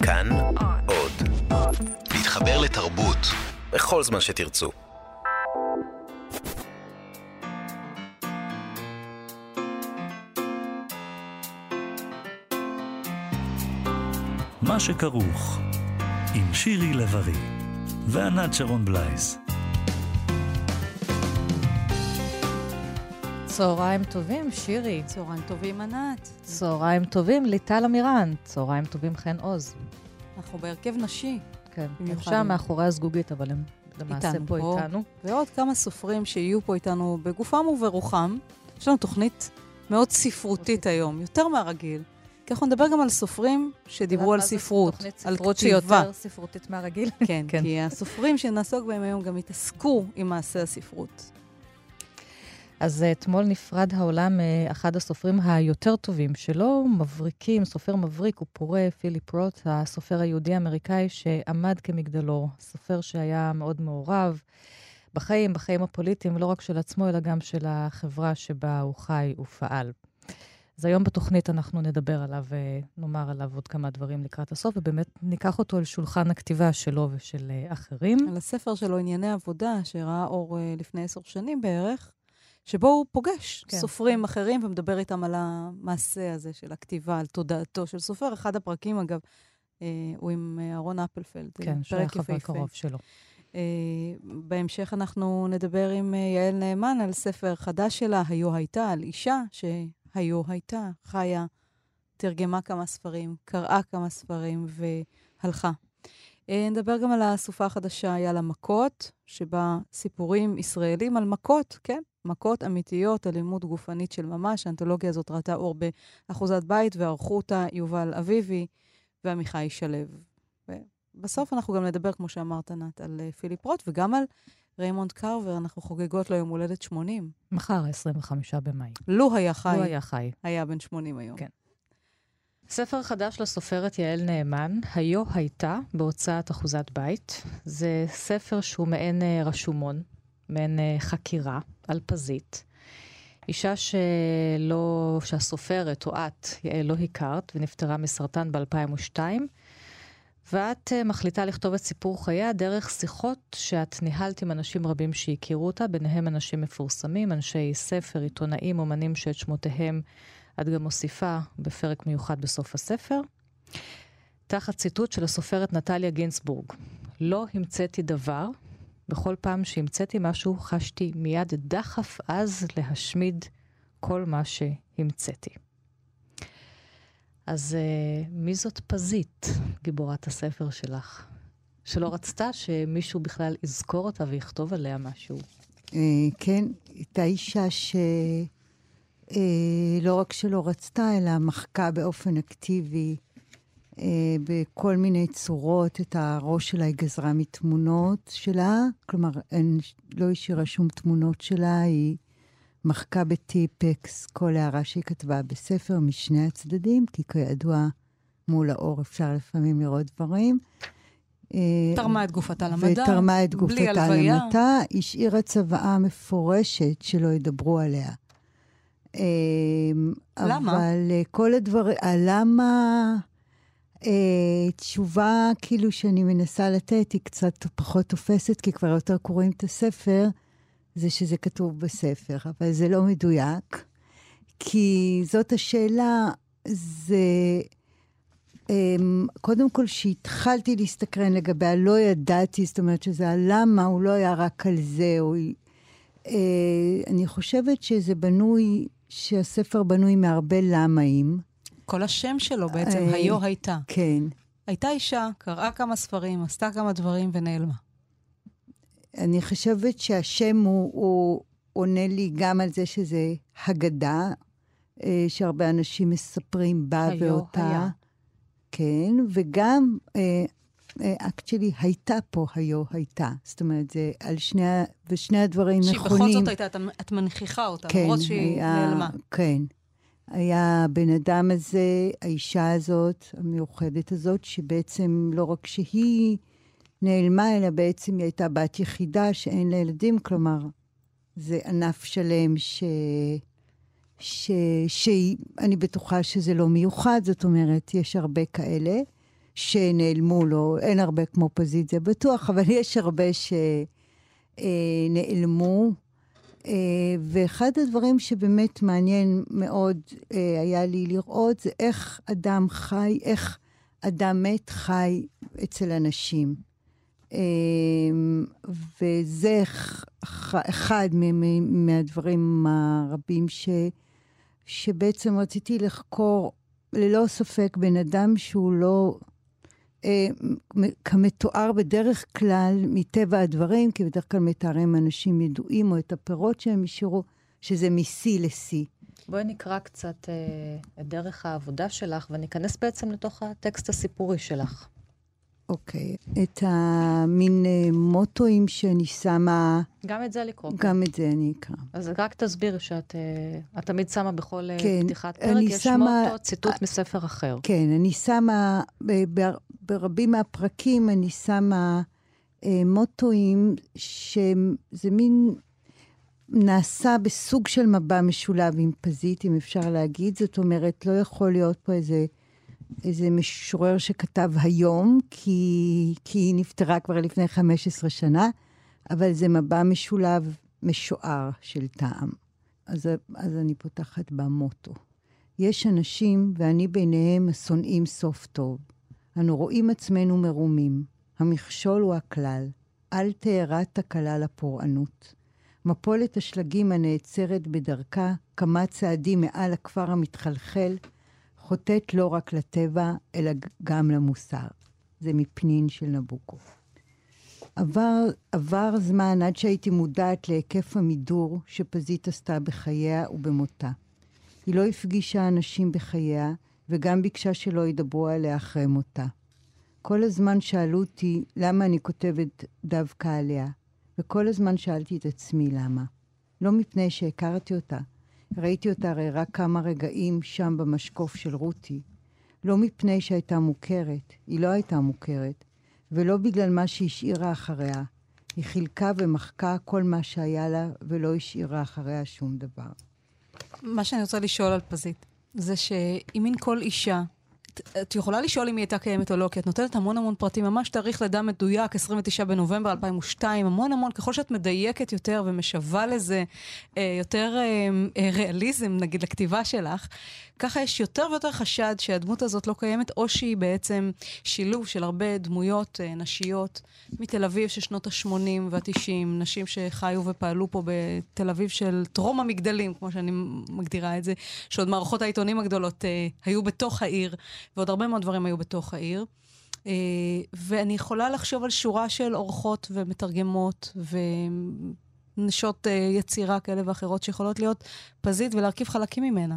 כאן עוד. להתחבר לתרבות בכל זמן שתרצו. מה שכרוך עם שירי לב-ארי וענת שרון בלייס. צהריים טובים, שירי. צהריים טובים, ענת. צהריים טובים, ליטל אמירן. צהריים טובים, חן עוז. אנחנו בהרכב נשי. כן, הם שם מאחורי הזגוגית, אבל הם למעשה פה איתנו. ועוד כמה סופרים שיהיו פה איתנו בגופם וברוחם. יש לנו תוכנית מאוד ספרותית היום, יותר מהרגיל. כי אנחנו נדבר גם על סופרים שדיברו על ספרות, על כתיבה. שיותר ספרותית מהרגיל. כן, כי הסופרים שנעסוק בהם היום גם התעסקו עם מעשה הספרות. אז אתמול נפרד העולם אחד הסופרים היותר טובים שלו, מבריקים, סופר מבריק ופורה, פיליפ רוט, הסופר היהודי-אמריקאי שעמד כמגדלור, סופר שהיה מאוד מעורב בחיים הפוליטיים, לא רק של עצמו, אלא גם של החברה שבה הוא חי ופעל. אז היום בתוכנית אנחנו נדבר עליו ונאמר עליו עוד כמה דברים לקראת הסוף, ובאמת ניקח אותו אל שולחן הכתיבה שלו ושל אחרים. על הספר שלו ענייני עבודה, שראה אור לפני 10 שנים בערך, שבו הוא פוגש סופרים אחרים ומדבר איתם על המעשה הזה של הכתיבה, על תודעתו של סופר. אחד הפרקים, אגב, הוא עם אהרון אפלפלד. כן, שהיה חבר קרוב שלו. בהמשך אנחנו נדבר עם יעל נאמן על ספר חדש שלה, היו הייתה, על אישה שהיו הייתה, חיה, תרגמה כמה ספרים, קראה כמה ספרים והלכה. נדבר גם על הסופה החדשה, היה לה מכות, שבה סיפורים ישראלים על מכות, כן? מכות אמיתיות, אלימות גופנית של ממש. האנתולוגיה הזאת ראתה אור באחוזת בית, וערכו אותה יובל אביבי ועמיחי שלו. ובסוף אנחנו גם נדבר, כמו שאמרת, נת, על פיליפ רוט, וגם על ריימונד קרבר. אנחנו חוגגות לו יום הולדת 80. מחר, 25 במאי. לו היה חי. לו היה חי. היה בן 80 היום. כן. ספר חדש לסופרת יעל נאמן, היו הייתה, בהוצאת אחוזת בית. זה ספר שהוא מעין רשומון, מעין חקירה על פזית. אישה שהסופרת או את, יעל, לא הכרת ונפטרה מסרטן ב-2002, ואת מחליטה לכתוב את סיפור חייה דרך שיחות שאת ניהלת עם אנשים רבים שהכירו אותה, ביניהם אנשים מפורסמים, אנשי ספר, עיתונאים, אומנים שאת שמותיהם את גם מוסיפה בפרק מיוחד בסוף הספר. תחת ציטוט של הסופרת נטליה גינסבורג, לא המצאתי דבר, בכל פעם שהמצאתי משהו חשתי מיד דחף אז להשמיד כל מה שהמצאתי. אז מי זאת פזית, גיבורת הספר שלך? שלא רצתה שמישהו בכלל יזכור אותה ויכתוב עליה משהו. כן, הייתה אישה לא רק שלא רצתה, אלא מחקה באופן אקטיבי בכל מיני צורות את הראש שלה, היא גזרה מתמונות שלה, כלומר, לא השאירה שום תמונות שלה, היא מחקה בטיפקס כל הערה שהיא כתבה בספר משני הצדדים, כי כידוע מול האור אפשר לפעמים לראות דברים. תרמה את גופתה למדע, ותרמה את גופתה בלי הלוויה. למדע, השאירה צוואה מפורשת שלא ידברו עליה. למה? אבל כל הדברים, למה תשובה כאילו שאני מנסה לתת היא קצת פחות תופסת, כי כבר יותר קוראים את הספר, זה שזה כתוב בספר, אבל זה לא מדויק, כי זאת השאלה, זה קודם כל שהתחלתי להסתקרן לגביה, לא ידעתי, זאת אומרת שזה הלמה, הוא לא היה רק על זה, אני חושבת שזה בנוי, שהספר בנוי מהרבה למאים. כל השם שלו בעצם, היו הייתה. כן. הייתה אישה, קראה כמה ספרים, עשתה כמה דברים ונעלמה. אני חושבת שהשם הוא עונה לי גם על זה שזה הגדה, שהרבה אנשים מספרים בה ואותה. היה. כן, וגם actually הייתה פה, הייתה. זאת אומרת, זה על שני הדברים נכונים. שהיא בכל זאת הייתה, את מנכיחה אותה, כן, למרות שהיא נעלמה. כן. היה בן אדם הזה, האישה הזאת, המיוחדת הזאת, שבעצם לא רק שהיא נעלמה, אלא בעצם היא הייתה בת יחידה שאין לה ילדים, כלומר, זה ענף שלם שאני בטוחה שזה לא מיוחד, זאת אומרת, יש הרבה כאלה, שנעלמו לו, אין הרבה כמו פזית, זה בטוח, אבל יש הרבה שנעלמו. ואחד הדברים שבאמת מעניין מאוד היה לי לראות, זה איך אדם חי, איך אדם מת חי אצל אנשים. וזה אחד מהדברים הרבים שבעצם רציתי לחקור ללא ספק בן אדם שהוא לא כמתואר בדרך כלל מטבע הדברים, כי בדרך כלל מתארים אנשים ידועים או את הפירות שהם השאירו, שזה מסי לסי. בואי נקרא קצת את דרך העבודה שלך, וניכנס בעצם לתוך הטקסט הסיפורי שלך. אוקיי. את המין מוטואים שאני שמה... גם את זה לקרוא. גם את זה אני אקרא. אז רק תסביר שאת תמיד שמה בכל פתיחת פרק, יש שמה, מוטו, ציטוט מספר אחר. כן, אני שמה, ברבים מהפרקים אני שמה מוטואים שזה מין... נעשה בסוג של מבע משולב עם פזית, אם אפשר להגיד. זאת אומרת, לא יכול להיות פה איזה משורר שכתב היום, כי היא נפטרה כבר לפני 15 שנה, אבל זה מבע משולב משוער של טעם. אז אני פותחת במוטו. יש אנשים, ואני ביניהם, השונאים סוף טוב. אנו רואים עצמנו מרומים. המכשול הוא הכלל. אל תארה תקלה לפורענות. מפולת השלגים הנעצרת בדרכה, כמה צעדים מעל הכפר המתחלחל, חוטאת לא רק לטבע, אלא גם למוסר. זה מפנין של נבוקוב. עבר זמן עד שהייתי מודעת להיקף המידור שפזית עשתה בחייה ובמותה. היא לא הפגישה אנשים בחייה, וגם ביקשה שלא ידברו עליה אחרי מותה. כל הזמן שאלו אותי למה אני כותבת דווקא עליה, וכל הזמן שאלתי את עצמי למה. לא מפני שהכרתי אותה. ראיתי אותה הרי רק כמה רגעים שם במשקוף של רותי. לא מפני שהייתה מוכרת, היא לא הייתה מוכרת, ולא בגלל מה שהשאירה אחריה. היא חילקה ומחקה כל מה שהיה לה, ולא השאירה אחריה שום דבר. מה שאני רוצה לשאול על פזית, זה שאם אין כל אישה, את יכולה לשאול אם היא הייתה קיימת או לא, כי את נותנת המון פרטים, ממש תאריך לידה מדויק, 29 בנובמבר 2002, המון, ככל שאת מדייקת יותר ומשווה לזה יותר ריאליזם, נגיד, לכתיבה שלך, ככה יש יותר ויותר חשד שהדמות הזאת לא קיימת, או שהיא בעצם שילוב של הרבה דמויות נשיות מתל אביב של שנות ה-80 וה-90, נשים שחיו ופעלו פה בתל אביב של טרום המגדלים, כמו שאני מגדירה את זה, שעוד מערכות העיתונים הגדולות היו בתוך העיר, ועוד הרבה מאוד דברים היו בתוך העיר. ואני יכולה לחשוב על שורה של אורחות ומתרגמות ונשות יצירה כאלה ואחרות שיכולות להיות פזית ולהרכיב חלקים ממנה.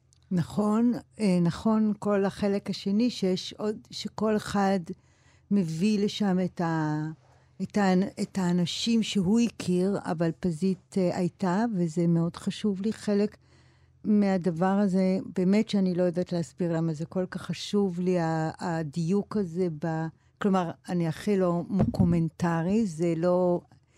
נכון, כל החלק השני שיש עוד, שכל אחד מביא לשם את האנשים שהוא הכיר, אבל פזית הייתה, וזה מאוד חשוב לי. חלק מהדבר הזה, באמת שאני לא יודעת להסביר למה זה כל כך חשוב לי, הדיוק הזה, כלומר, אני הכי לא קומנטרי, זה לא,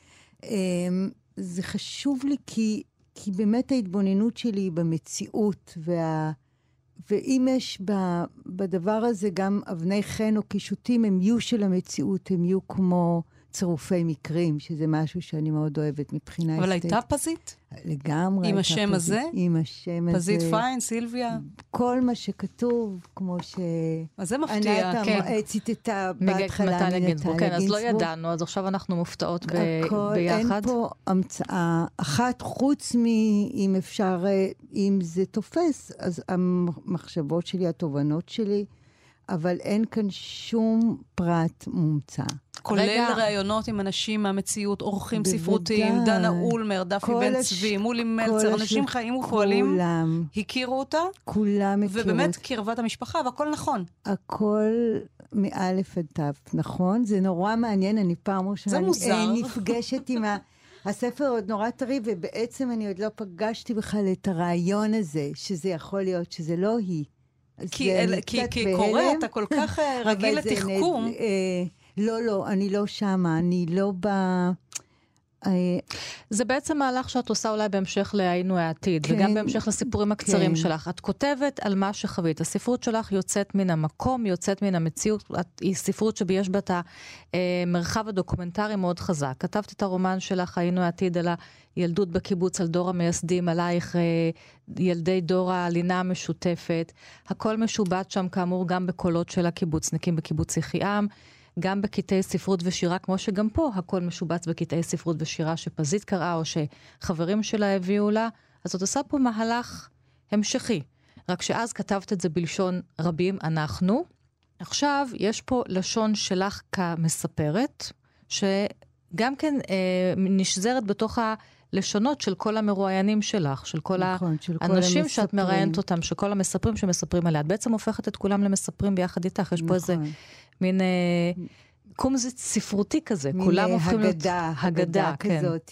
זה חשוב לי כי באמת ההתבוננות שלי היא במציאות, ואם יש בדבר הזה גם אבני חן או קישוטים, הם יהיו של המציאות, הם יהיו כמו צירופי מקרים, שזה משהו שאני מאוד אוהבת מבחינה אסתטית. אבל הייתה פזית? לגמרי. עם השם הזה? עם השם הזה. פזית פיין, סילביה? כל מה שכתוב, כמו ש... אז זה מפתיע, כן. ציטטה בהתחלה מנטליה גינסבורג. כן, אז לא ידענו, אז עכשיו אנחנו מופתעות ביחד. אין פה המצאה אחת, חוץ אם אפשר, אם זה תופס, אז המחשבות שלי, התובנות שלי, אבל אין כאן שום פרט מומצא. כולל ראיונות עם אנשים מהמציאות, אורחים ספרותיים, דנה אולמר, דפי בן צבי, מולי מלצר, אנשים חיים ופועלים, הכירו אותה, כולם הכירו. ובאמת קרבת המשפחה, והכל נכון. הכל מאלף עד תף, נכון? זה נורא מעניין, אני פעם ראשונה נפגשת עם הספר עוד נורא טרי, ובעצם אני עוד לא פגשתי בכלל את הרעיון הזה, שזה יכול להיות שזה לא היא. כי קורא, אתה כל כך רגיל לתחכום. לא, אני לא שמה, זה בעצם מהלך שאת עושה אולי בהמשך להיינו העתיד, וגם בהמשך לסיפורים הקצרים שלך. את כותבת על מה שחווית. הספרות שלך יוצאת מן המקום, יוצאת מן המציאות. היא ספרות שיש בה את המרחב הדוקומנטרי מאוד חזק. כתבת את הרומן שלך, היינו העתיד, על הילדות בקיבוץ, על דור המייסדים, עלייך ילדי דור הלינה המשותפת. הכל משובט שם כאמור גם בקולות של הקיבוצניקים בקיבוץ יחיעם. גם בקטעי ספרות ושירה, כמו שגם פה הכל משובץ בקטעי ספרות ושירה שפזית קראה, או שחברים שלה הביאו לה, אז זאת עושה פה מהלך המשכי. רק שאז כתבת את זה בלשון רבים, אנחנו. עכשיו יש פה לשון שלך כמספרת, שגם כן נשזרת בתוך הלשונות של כל המרואיינים שלך, של כל האנשים שאת מראיינת אותם, של כל המספרים שמספרים עליה. את בעצם הופכת את כולם למספרים ביחד איתך. יש פה איזה מין קומזית ספרותי כזה, כולם הופכים להיות הגדה כזאת,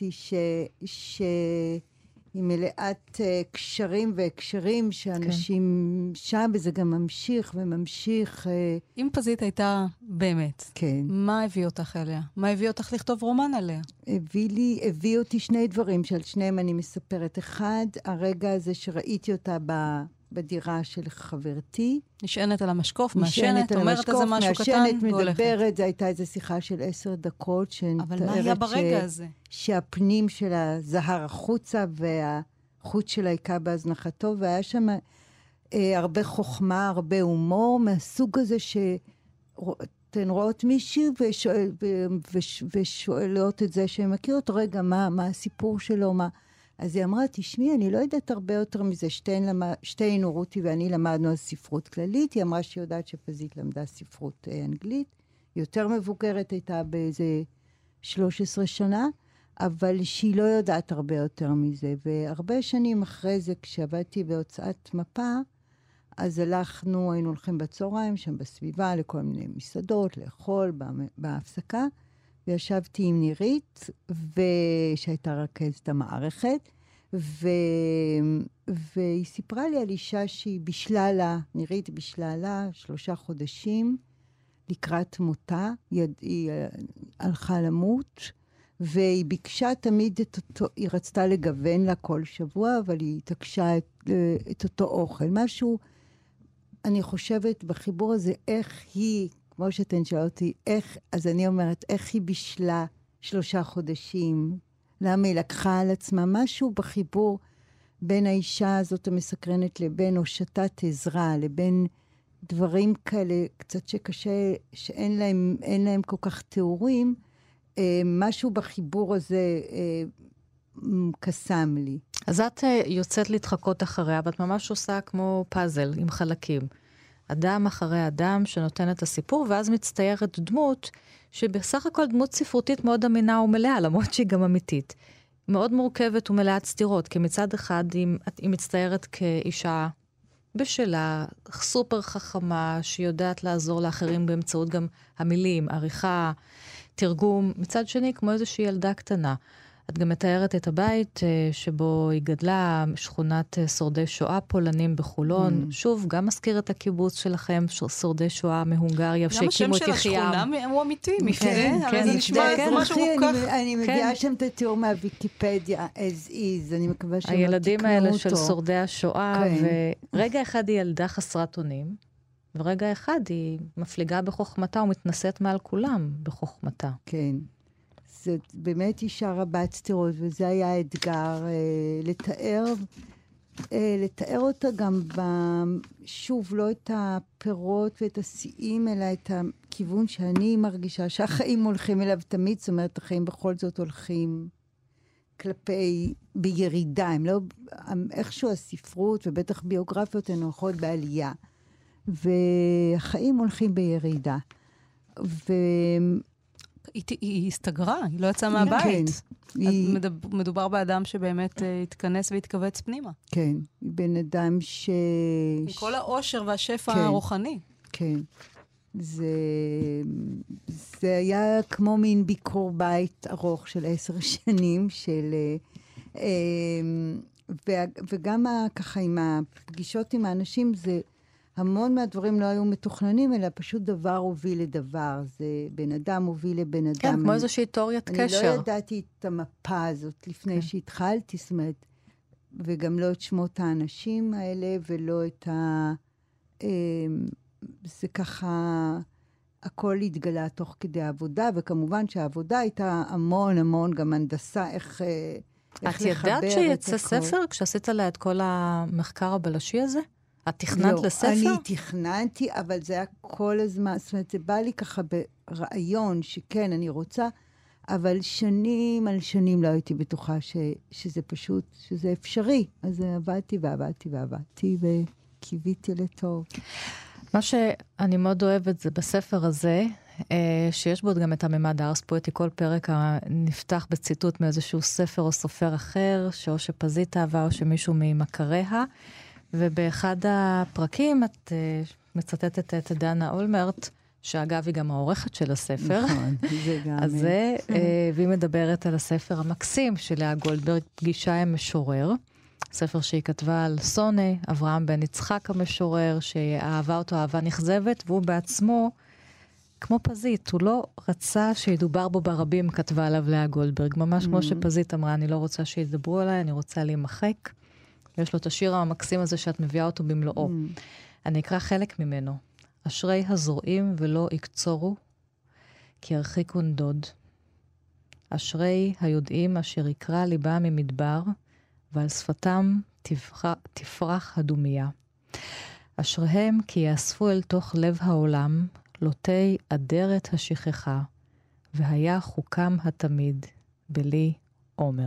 היא מלאת קשרים והקשרים שאנשים שם, וזה גם ממשיך וממשיך. אם פזית הייתה באמת, מה הביא אותך אליה? מה הביא אותך לכתוב רומן עליה? הביא אותי שני דברים, שעל שניהם אני מספרת. אחד, הרגע הזה שראיתי אותה בדירה של חברתי. נשענת על המשקוף, מעשנת, אומרת איזה משהו קטן, מדברת, זו הייתה איזו שיחה של 10 דקות, אבל מה היה ברגע הזה? שהפנים שלה זהר החוצה, והחוץ שלה היקע בהזנחתו, והיה שם הרבה חוכמה, הרבה הומור, מהסוג הזה שאתן רואות מישהו ושואלות את זה שהן מכירות, רגע, מה הסיפור שלו, אז היא אמרה, תשמעי, אני לא יודעת הרבה יותר מזה, שתינו, רותי ואני למדנו על ספרות כללית, היא אמרה שהיא יודעת שפזית למדה ספרות אנגלית, יותר מבוגרת הייתה באיזה 13 שנה, אבל שהיא לא יודעת הרבה יותר מזה, והרבה שנים אחרי זה, כשעבדתי בהוצאת מפה, אז היינו הולכים בצהריים, שם בסביבה, לכל מיני מסעדות, לאכול, בהפסקה, וישבתי עם נירית, שהייתה רכזת המערכת, והיא סיפרה לי על אישה שהיא בשלה לה, נירית בשלה לה 3 חודשים לקראת מותה, היא הלכה למות, והיא ביקשה תמיד את אותו, היא רצתה לגוון לה כל שבוע, אבל היא התעקשה את אותו אוכל. משהו, אני חושבת בחיבור הזה, איך היא, כמו שאתן שאלה אותי, אז אני אומרת, איך היא בשלה 3 חודשים? למה היא לקחה על עצמה? משהו בחיבור בין האישה הזאת המסקרנת לבין הושטת עזרה, לבין דברים כאלה קצת שקשה, שאין להם כל כך תיאורים, משהו בחיבור הזה קסם לי. אז את יוצאת להתחקות אחריה, ואת ממש עושה כמו פאזל עם חלקים. אדם אחרי אדם שנותן את הסיפור, ואז מצטיירת דמות, שבסך הכל דמות ספרותית מאוד אמינה ומלאה, למרות שהיא גם אמיתית. מאוד מורכבת ומלאת סתירות, כי מצד אחד היא מצטיירת כאישה בשלה, סופר חכמה, שיודעת לעזור לאחרים באמצעות גם המילים, עריכה, תרגום. מצד שני, כמו איזושהי ילדה קטנה. את גם מתארת את הבית שבו היא גדלה, שכונת שורדי שואה פולנים בחולון. שוב, גם מזכיר את הקיבוץ שלכם, שורדי שואה מהונגריה, שהקימו את יחיעם. גם השם של השכונה הוא אמיתי, מקרה. כן, זה נשמע משהו מוכח. אני מביאה שם את התיאור מהוויקיפדיה, as is, אני מקווה שלא תקנו אותו. הילדים האלה של שורדי השואה, ורגע אחד היא ילדה חסרת אונים, ורגע אחד היא מפליגה בחוכמתה ומתנשאת מעל כולם בחוכמתה. כן. זאת באמת אישה רבת סתירות, וזה היה האתגר לתאר אותה גם, שוב, לא את הפירות ואת השיאים, אלא את הכיוון שאני מרגישה, שהחיים הולכים אליו תמיד, זאת אומרת, החיים בכל זאת הולכים בירידה, הם לא, איכשהו הספרות, ובטח ביוגרפיות, הן הולכות בעלייה, והחיים הולכים בירידה. היא הסתגרה, היא לא יצאה מהבית. מדובר באדם שבאמת התכנס והתכווץ פנימה. כן, היא בן אדם עם כל העושר והשפע הרוחני. כן. זה היה כמו מין ביקור בית ארוך של 10 שנים, וגם ככה עם הפגישות עם האנשים, המון מהדברים לא היו מתוכננים, אלא פשוט דבר הוביל לדבר. זה בן אדם הוביל לבן אדם. כן, כמו איזושהי תיאוריית קשר. אני לא ידעתי את המפה הזאת לפני שהתחלתי, זאת אומרת, וגם לא את שמות האנשים האלה, ולא את זה ככה, הכל התגלה תוך כדי העבודה, וכמובן שהעבודה הייתה המון גם הנדסה, איך את ידעת שיצא ספר כשעשית לה את כל המחקר הבלשי הזה? את תכננת לספר? לא, אני תכננתי, אבל זה היה כל הזמן, זאת אומרת, זה בא לי ככה ברעיון שכן, אני רוצה, אבל שנים על שנים לא הייתי בטוחה שזה פשוט, שזה אפשרי. אז עבדתי וקיוויתי לטוב. מה שאני מאוד אוהבת זה בספר הזה, שיש בו גם את הממד הארס פואטי, כל פרק נפתח בציטוט מאיזשהו ספר או סופר אחר, שאו שפזית אהבה או שמישהו ממכריה, ובאחד הפרקים את מצטטת את דנה אולמרט, שאגב היא גם העורכת של הספר. נכון, זה גם. אז זה, והיא מדברת על הספר המקסים של לאה גולדברג, פגישה עם משורר. ספר שהיא כתבה על סוני, אברהם בן יצחק המשורר, שאהבה אותו אהבה נכזבת, והוא בעצמו, כמו פזית, הוא לא רצה שידובר בו ברבים, כתבה עליו לאה גולדברג. ממש כמו שפזית אמרה, אני לא רוצה שידברו עליי, אני רוצה להימחק. יש לו את השיר המקסים הזה שאת מביאה אותו במלואו. אני אקרא חלק ממנו. אשרי הזורעים ולא יקצורו, כי הרחיקו נדוד. אשרי היודעים אשר יקרא ליבה ממדבר, ועל שפתם תפרח הדומיה. אשריהם כי יאספו אל תוך לב העולם, לוטי אדרת השכחה, והיה חוקם התמיד, בלי עומר.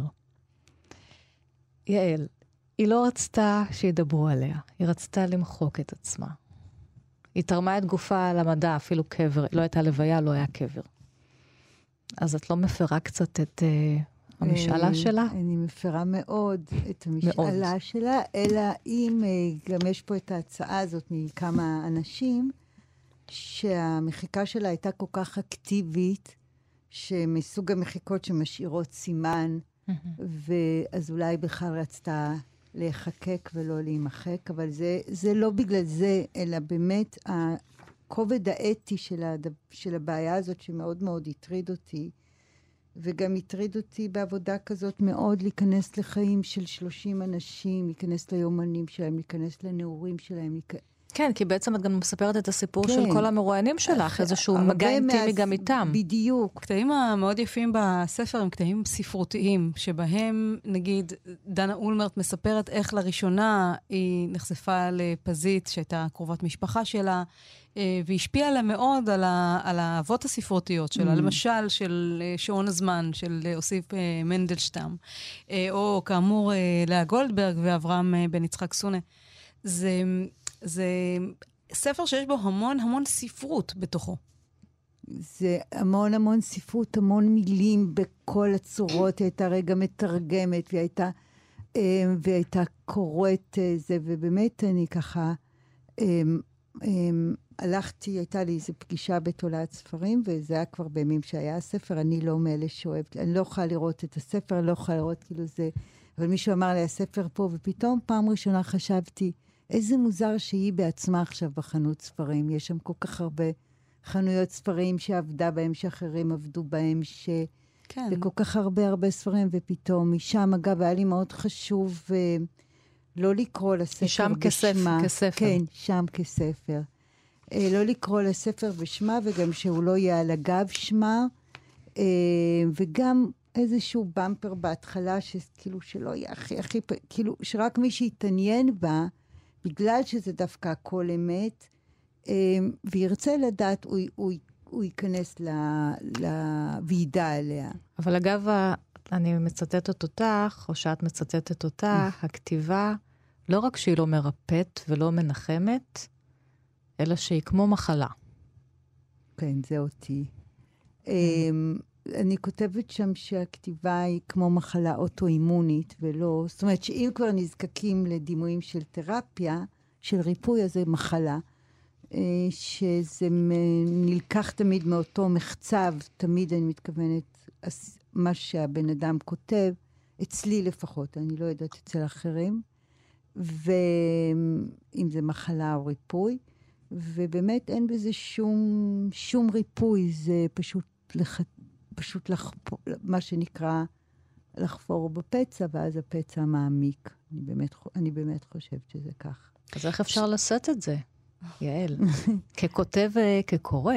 יעל, היא לא רצתה שידברו עליה, היא רצתה למחוק את עצמה. היא תרמה את גופה על המדע, אפילו קבר, לא הייתה לוויה, לא היה קבר. אז את לא מפרה קצת את המשאלה שלה? אני מפרה מאוד את המשאלה שלה, אלא אם גם יש פה את ההצעה הזאת מכמה אנשים, שהמחיקה שלה הייתה כל כך אקטיבית, שמסוג המחיקות שמשאירות סימן, ואז אולי בכלל רצתה להיחקק ולא להימחק, אבל זה לא בגלל זה, אלא באמת הכובד האתי של הבעיה הזאת, שמאוד מאוד הטריד אותי, וגם הטריד אותי בעבודה כזאת מאוד להיכנס לחיים של 30 אנשים, להיכנס ליומנים שלהם, להיכנס לנעורים שלהם. כן, כי בעצם את גם מספרת את הסיפור של כל המרואיינים שלך, איזשהו מגע אינטימי גם איתם. בדיוק. הקטעים המאוד יפים בספר הם קטעים ספרותיים, שבהם, נגיד, דנה אולמרט מספרת איך לראשונה היא נחשפה לפזית שהייתה קרובת משפחה שלה, והשפיעה לה מאוד על האהבות הספרותיות שלה, למשל של שעון הזמן, של אוסיף מנדלשטם, או כאמור לאה גולדברג ואברהם בן יצחק סונה. זה ספר שיש בו המון ספרות בתוכו. זה המון ספרות, המון מילים בכל הצורות. היא הייתה רגע מתרגמת, והייתה קוראת זה, ובאמת אני ככה הלכתי, הייתה לי איזו פגישה בתולעת ספרים, וזה היה כבר בימים שהיה הספר, אני לא מאלה שאוהבת, אני לא יכולה לראות את הספר, אני לא יכולה לראות כאילו זה, אבל מישהו אמר לי, הספר פה, ופתאום פעם ראשונה חשבתי, איזה מוזר שהיא בעצמה עכשיו בחנות ספרים. יש שם כל כך הרבה חנויות ספרים שעבדה בהם, שאחרים עבדו בהם, כן. וכל כך הרבה ספרים, ופתאום משם, אגב, היה לי מאוד חשוב לא לקרוא לספר שם בשמה. כספר. כן, שם כספר. לא לקרוא לספר בשמה, וגם שהוא לא יהיה על הגב שמה, וגם איזשהו במפר בהתחלה, שכאילו שלא יהיה הכי, כאילו שרק מי שיתעניין בה, בגלל שזה דווקא הכל אמת, וירצה לדעת, הוא ייכנס לוועידה עליה. אבל אגב, אני מצטטת אותך, או שאת מצטטת אותך, הכתיבה, לא רק שהיא לא מרפאת ולא מנחמת, אלא שהיא כמו מחלה. כן, זה אותי. אני כותבת שם שהכתיבה היא כמו מחלה אוטואימונית, ולא, זאת אומרת שאם כבר נזקקים לדימויים של תרפיה, של ריפוי, אז זה מחלה, שזה נלקח תמיד מאותו מחצב, תמיד אני מתכוונת, מה שהבן אדם כותב, אצלי לפחות, אני לא יודעת אצל אחרים, ואם זה מחלה או ריפוי, ובאמת אין בזה שום ריפוי, זה פשוט מה שנקרא לחפור בפצע, ואז הפצע מעמיק. אני באמת חושבת שזה כך. אז איך אפשר לשאת את זה, יעל? ככותב וכקורא.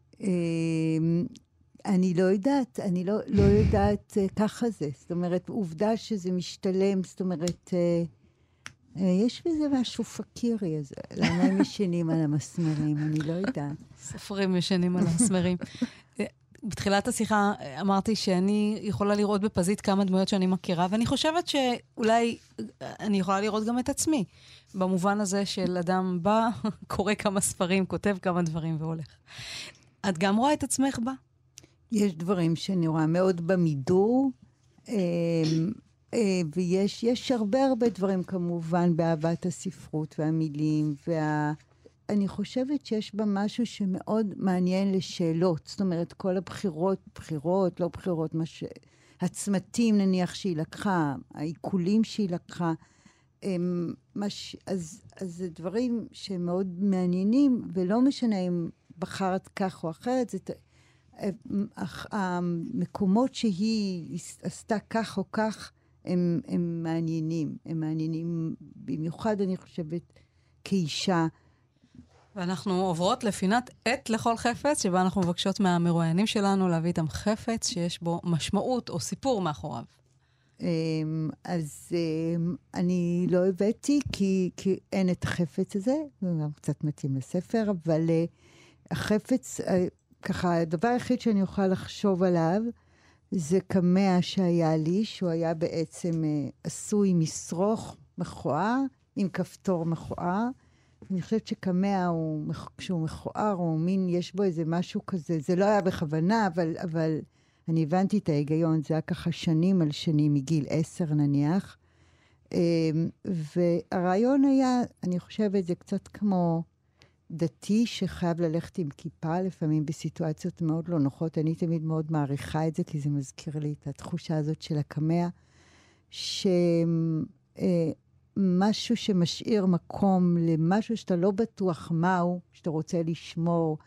אני לא יודעת, לא יודעת ככה זה. זאת אומרת, עובדה שזה משתלם, זאת אומרת, יש בזה משהו פקירי, אז למה הם ישנים על המסמרים? אני לא יודעת. סופרים ישנים על המסמרים. בתחילת השיחה אמרתי שאני יכולה לראות בפזית כמה דמויות שאני מכירה, ואני חושבת שאולי אני יכולה לראות גם את עצמי, במובן הזה של אדם בא, קורא כמה ספרים, כותב כמה דברים והולך. את גם רואה את עצמך בה? יש דברים שאני רואה מאוד במידור, ויש הרבה דברים כמובן באהבת הספרות והמילים, אני חושבת שיש בה משהו שמאוד מעניין לשאלות. זאת אומרת, כל בחירות, לא בחירות, הצמתים נניח שהיא לקחה, העיקולים שהיא לקחה, אז זה דברים שהם מאוד מעניינים, ולא משנה אם בחרת כך או אחרת, המקומות שהיא עשתה כך או כך, הם מעניינים. הם מעניינים במיוחד, אני חושבת, כאישה. ואנחנו עוברות לפינת עת לכל חפץ, שבה אנחנו מבקשות מהמרואיינים שלנו להביא איתם חפץ שיש בו משמעות או סיפור מאחוריו. אז אני לא הבאתי, כי אין את החפץ הזה, זה גם קצת מתאים לספר, אבל החפץ, ככה, הדבר היחיד שאני אוכל לחשוב עליו, זה קמע שהיה לי, שהוא היה בעצם עשוי משרוך מכוער, עם כפתור מכוער. אני חושבת שקמע, כשהוא מכוער, הוא מין, יש בו איזה משהו כזה, זה לא היה בכוונה, אבל אני הבנתי את ההיגיון, זה היה ככה שנים על שנים, מגיל 10 נניח. והרעיון היה, אני חושבת, זה קצת כמו דתי שחייב ללכת עם כיפה, לפעמים בסיטואציות מאוד לא נוחות. אני תמיד מאוד מעריכה את זה, כי זה מזכיר לי את התחושה הזאת של הקמע, משהו שמשאיר מקום למשהו שאתה לא בטוח מהו, שאתה רוצה לשמור,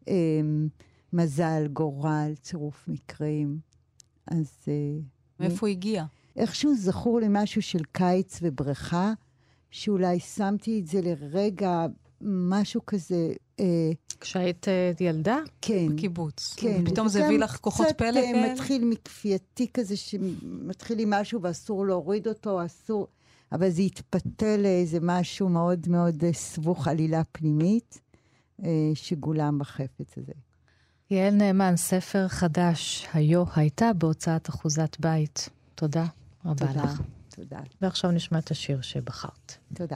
מזל, גורל, צירוף מקרים. אז מאיפה הגיע? איכשהו זכור לי משהו של קיץ ובריכה, שאולי שמתי את זה לרגע, משהו כזה. כשהיית ילדה? כן. בקיבוץ. כן. פתאום זה הביא לך כוחות פלא כאלה? קצת מתחיל מכפייתי כזה, שמתחיל עם משהו ואסור להוריד אותו, אסור, אבל זה התפתל לאיזה משהו מאוד מאוד סבוך עלילה פנימית, שגולם בחפץ הזה. יעל נאמן, ספר חדש, הייתה בהוצאת אחוזת בית. תודה רבה לך. תודה. ועכשיו נשמע את השיר שבחרת. תודה.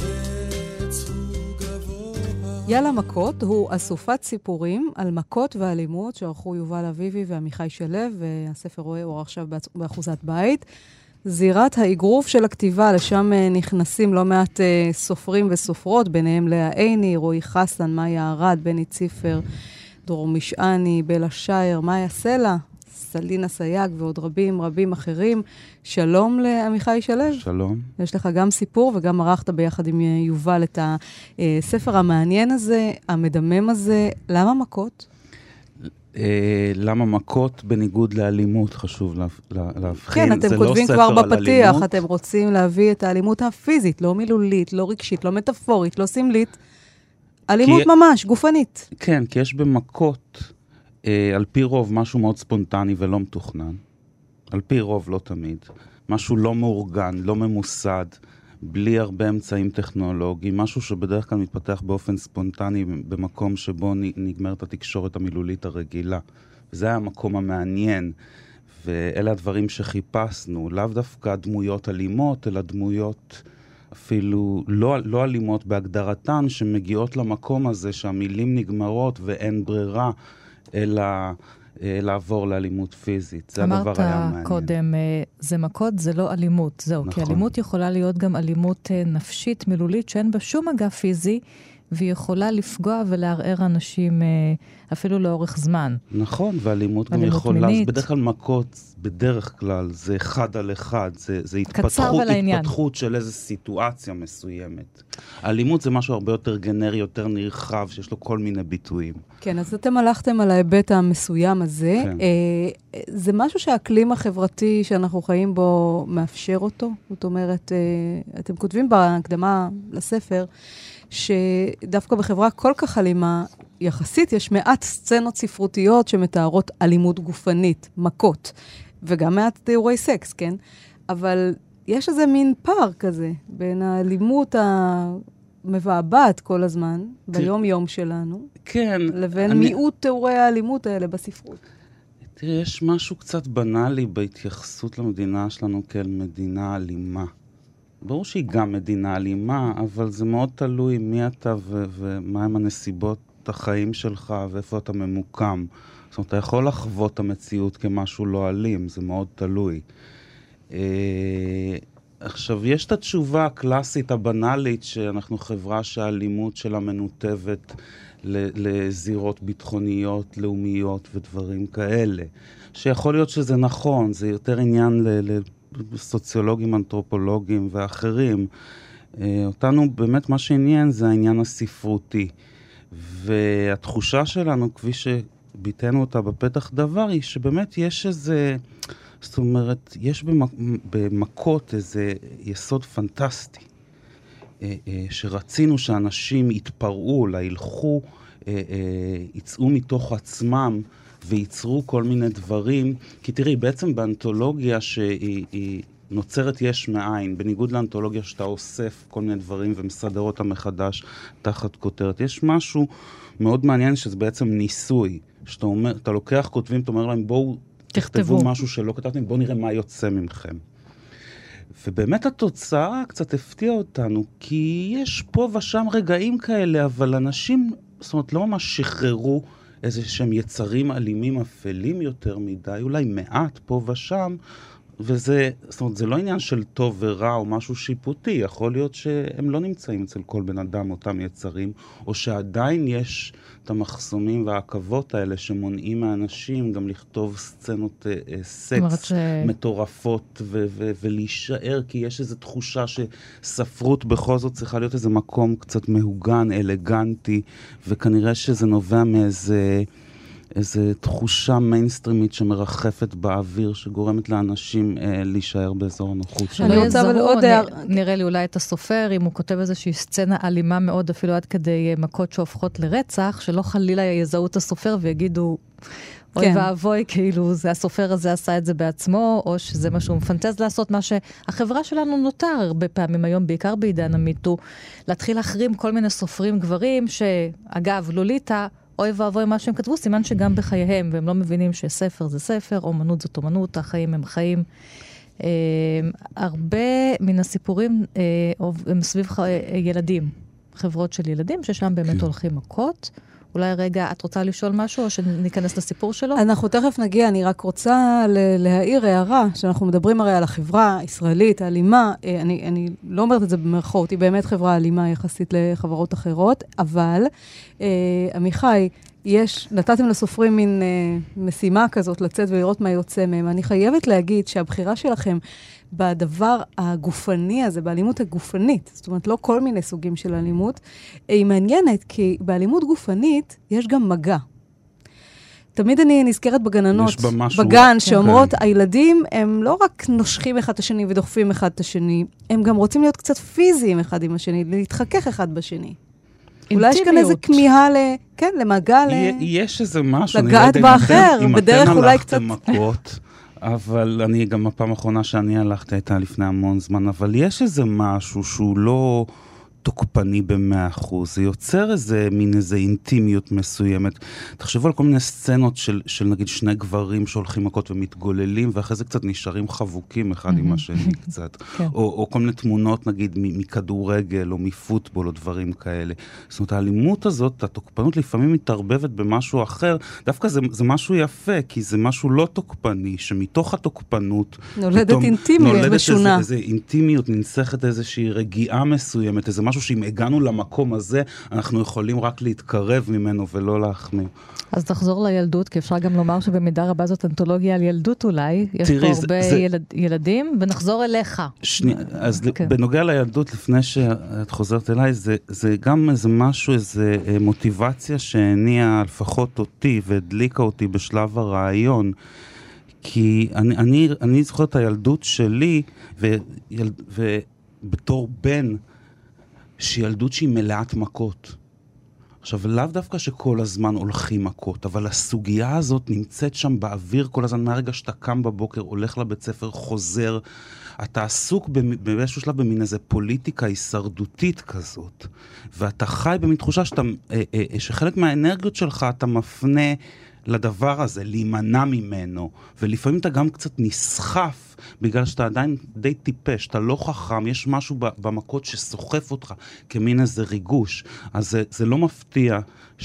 יאללה מכות הוא אסופת סיפורים על מכות ואלימות שערכו יובל אביבי ועמיחי שלו, והספר הוא עכשיו באחוזת בית. זירת האגרוף של הכתיבה, לשם נכנסים לא מעט סופרים וסופרות, ביניהם לאה עיני, רועי חסן, מאיה ארד, בני ציפר, דרור משעני, בלה שייר, מאיה סלע, סלינה סייג ועוד רבים אחרים. שלום לעמיחי שלו. שלום. יש לך גם סיפור וגם ערכת ביחד עם יובל את הספר המעניין הזה, המדמם הזה. למה מכות? למה מכות בניגוד לאלימות, חשוב להבחין. כן, אתם כותבים כבר בפתיח, אתם רוצים להביא את האלימות הפיזית, לא מילולית, לא רגשית, לא מטאפורית, לא סמלית, אלימות ממש, גופנית. כן, כי יש במכות, על פי רוב, משהו מאוד ספונטני ולא מתוכנן. על פי רוב, לא תמיד. משהו לא מאורגן, לא ממוסד, בלי הרבה אמצעים טכנולוגיים, משהו שבדרך כלל מתפתח באופן ספונטני במקום שבו נגמרת התקשורת המילולית הרגילה. וזה היה המקום המעניין, ואלה הדברים שחיפשנו, לאו דווקא דמויות אלימות, אלא דמויות אפילו לא אלימות בהגדרתן, שמגיעות למקום הזה שהמילים נגמרות ואין ברירה, אלא לעבור לאלימות פיזית. זה הדבר היה מעניין. אמרת קודם, זה מכות, זה לא אלימות. זהו, נכון. כי אלימות יכולה להיות גם אלימות נפשית, מילולית, שאין בה שום מגע פיזי, והיא יכולה לפגוע ולערער אנשים אפילו לאורך זמן. נכון, ואלימות גם יכולה, אז בדרך כלל מכות, בדרך כלל, זה אחד על אחד, זה התפתחות של איזו סיטואציה מסוימת. האלימות זה משהו הרבה יותר גנרי, יותר נרחב, שיש לו כל מיני ביטויים. כן, אז אתם הלכתם על ההיבט המסוים הזה. כן. זה משהו שהאקלים החברתי שאנחנו חיים בו מאפשר אותו? זאת אומרת, אתם כותבים בהקדמה לספר, שדווקא בחברה כל כך אלימה, יחסית יש מעט סצנות ספרותיות שמתארות אלימות גופנית, מכות, וגם מעט תיאורי סקס, כן? אבל יש איזה מין פער כזה, בין האלימות המבעבעת כל הזמן, ביום-יום שלנו, כן, לבין מיעוט תיאורי האלימות האלה בספרות. תראי, יש משהו קצת בנאלי בהתייחסות למדינה שלנו כאל מדינה אלימה. ברור שהיא גם מדינה אלימה, אבל זה מאוד תלוי מי אתה ומה הם הנסיבות החיים שלך ואיפה אתה ממוקם. זאת אומרת, אתה יכול לחוות את המציאות כמשהו לא אלים, זה מאוד תלוי. עכשיו, יש את התשובה הקלאסית הבנאלית שאנחנו חברה שהאלימות שלה מנותבת לזירות ביטחוניות, לאומיות ודברים כאלה. שיכול להיות שזה נכון, זה יותר עניין סוציולוגים, אנתרופולוגים ואחרים. אותנו באמת מה שעניין זה העניין הספרותי. והתחושה שלנו, כפי שביטאנו אותה בפתח דבר, היא שבאמת יש איזה, זאת אומרת, יש במכות איזה יסוד פנטסטי, שרצינו שאנשים יתפרעו, אולי ילכו, יצאו מתוך עצמם, וייצרו כל מיני דברים, כי תראי, בעצם באנתולוגיה שהיא נוצרת יש מאין, בניגוד לאנתולוגיה שאתה אוסף כל מיני דברים ומסדר אותם מחדש תחת כותרת. יש משהו מאוד מעניין שזה בעצם ניסוי, שאתה אומר, אתה לוקח כותבים, אתה אומר להם בואו תכתבו משהו שלא כתבתם, בואו נראה מה יוצא ממכם. ובאמת התוצאה קצת הפתיעה אותנו, כי יש פה ושם רגעים כאלה, אבל אנשים, זאת אומרת, לא ממש שחררו איזה שהם יצרים אלימים אפלים יותר מדי, אולי מעט פה ושם, וזה, זאת אומרת, זה לא עניין של טוב ורע או משהו שיפוטי, יכול להיות שהם לא נמצאים אצל כל בן אדם אותם יצרים, או שעדיין יש את המחסומים והעקבות האלה שמונעים מהאנשים גם לכתוב סצנות סקס מטורפות ולהישאר, כי יש איזו תחושה שספרות בכל זאת צריכה להיות איזה מקום קצת מהוגן, אלגנטי, וכנראה שזה נובע איזה תחושה מיינסטרימית שמרחפת באוויר, שגורמת לאנשים להישאר באזור הנוחות. אני רוצה אבל עוד נראה לי אולי את הסופר, אם הוא כותב איזושהי סצנה אלימה מאוד, אפילו עד כדי מכות שהופכות לרצח, שלא חלילה יזהו את הסופר ויגידו, אוי ואבוי, כאילו הסופר הזה עשה את זה בעצמו, או שזה משהו מפנטז לעשות, מה שהחברה שלנו נותר הרבה פעמים היום, בעיקר בעידן המיטו, להתחיל להחרים כל מיני סופרים גברים, שאגב, לוליטה, אוי ואבוי מה שהם כתבו, סימן שגם בחייהם, והם לא מבינים שספר זה ספר, אומנות זאת אומנות, החיים הם חיים. הרבה מן הסיפורים הם סביב ילדים, חברות של ילדים, ששם באמת הולכים מכות. אולי רגע, את רוצה לשאול משהו, או שניכנס לסיפור שלו? אנחנו תכף נגיע, אני רק רוצה להעיר הערה, שאנחנו מדברים הרי על החברה הישראלית, האלימה, אני לא אומרת את זה במרכאות, היא באמת חברה אלימה יחסית לחברות אחרות, אבל, עמיחי, נתתם לסופרים מין משימה כזאת, לצאת ולראות מה יוצא מהם. אני חייבת להגיד שהבחירה שלכם בדבר הגופני הזה, באלימות הגופנית, זאת אומרת, לא כל מיני סוגים של אלימות, היא מעניינת, כי באלימות גופנית יש גם מגע. תמיד אני נזכרת בגננות, בגן, שאומרות, הילדים הם לא רק נושכים אחד את השני ודוחפים אחד את השני, הם גם רוצים להיות קצת פיזיים אחד עם השני, להתחכך אחד בשני. אולי יש כאן איזה כמיהה למגע, יש איזה משהו, לגעת באחר, בדרך אולי קצת מכות, אבל אני גם הפעם האחרונה שאני הלכתי הייתה לפני המון זמן, אבל יש איזה משהו שהוא לא תוקפני ב100%, זה יוצר איזה אינטימיות מסוימת. תחשבו על כל מיני סצנות של נגיד שני גברים שהולכים מכות ומתגוללים, ואחרי זה קצת נשארים חבוקים אחד עם השני קצת. או כל מיני תמונות נגיד מכדורגל או מפוטבול או דברים כאלה. זאת אומרת, האלימות הזאת, התוקפנות לפעמים מתערבבת במשהו אחר, דווקא זה משהו יפה, כי זה משהו לא תוקפני, שמתוך התוקפנות נולדת אינטימיות משונה. נולדת איזו אינטימיות, ננסחת איזושהי רגיעה מסוימת, איזה משהו משהו שאם הגענו למקום הזה, אנחנו יכולים רק להתקרב ממנו ולא להחמיר. אז תחזור לילדות, כי אפשר גם לומר שבמידה רבה זאת אנתולוגיה על ילדות אולי. יש פה הרבה ילדים, ונחזור אליך. אז בנוגע לילדות, לפני שאת חוזרת אליי, זה גם איזה משהו, איזה מוטיבציה שהניעה לפחות אותי והדליקה אותי בשלב הרעיון. כי אני זוכר את הילדות שלי, ובתור בן, שילדות שהיא מלאת מכות. עכשיו, לאו דווקא שכל הזמן הולכים מכות, אבל הסוגיה הזאת נמצאת שם באוויר כל הזמן, מהרגע שאתה קם בבוקר, הולך לבית ספר, חוזר, אתה עסוק באיזשהו שלב במין איזה פוליטיקה הישרדותית כזאת, ואתה חי במין תחושה שחלק מהאנרגיות שלך אתה מפנה לדבר הזה, להימנע ממנו, ולפעמים אתה גם קצת נסחף, בגלל שאתה עדיין די טיפש, אתה לא חכם, יש משהו במכות שסוחף אותך, כמין איזה ריגוש. אז זה לא מפתיע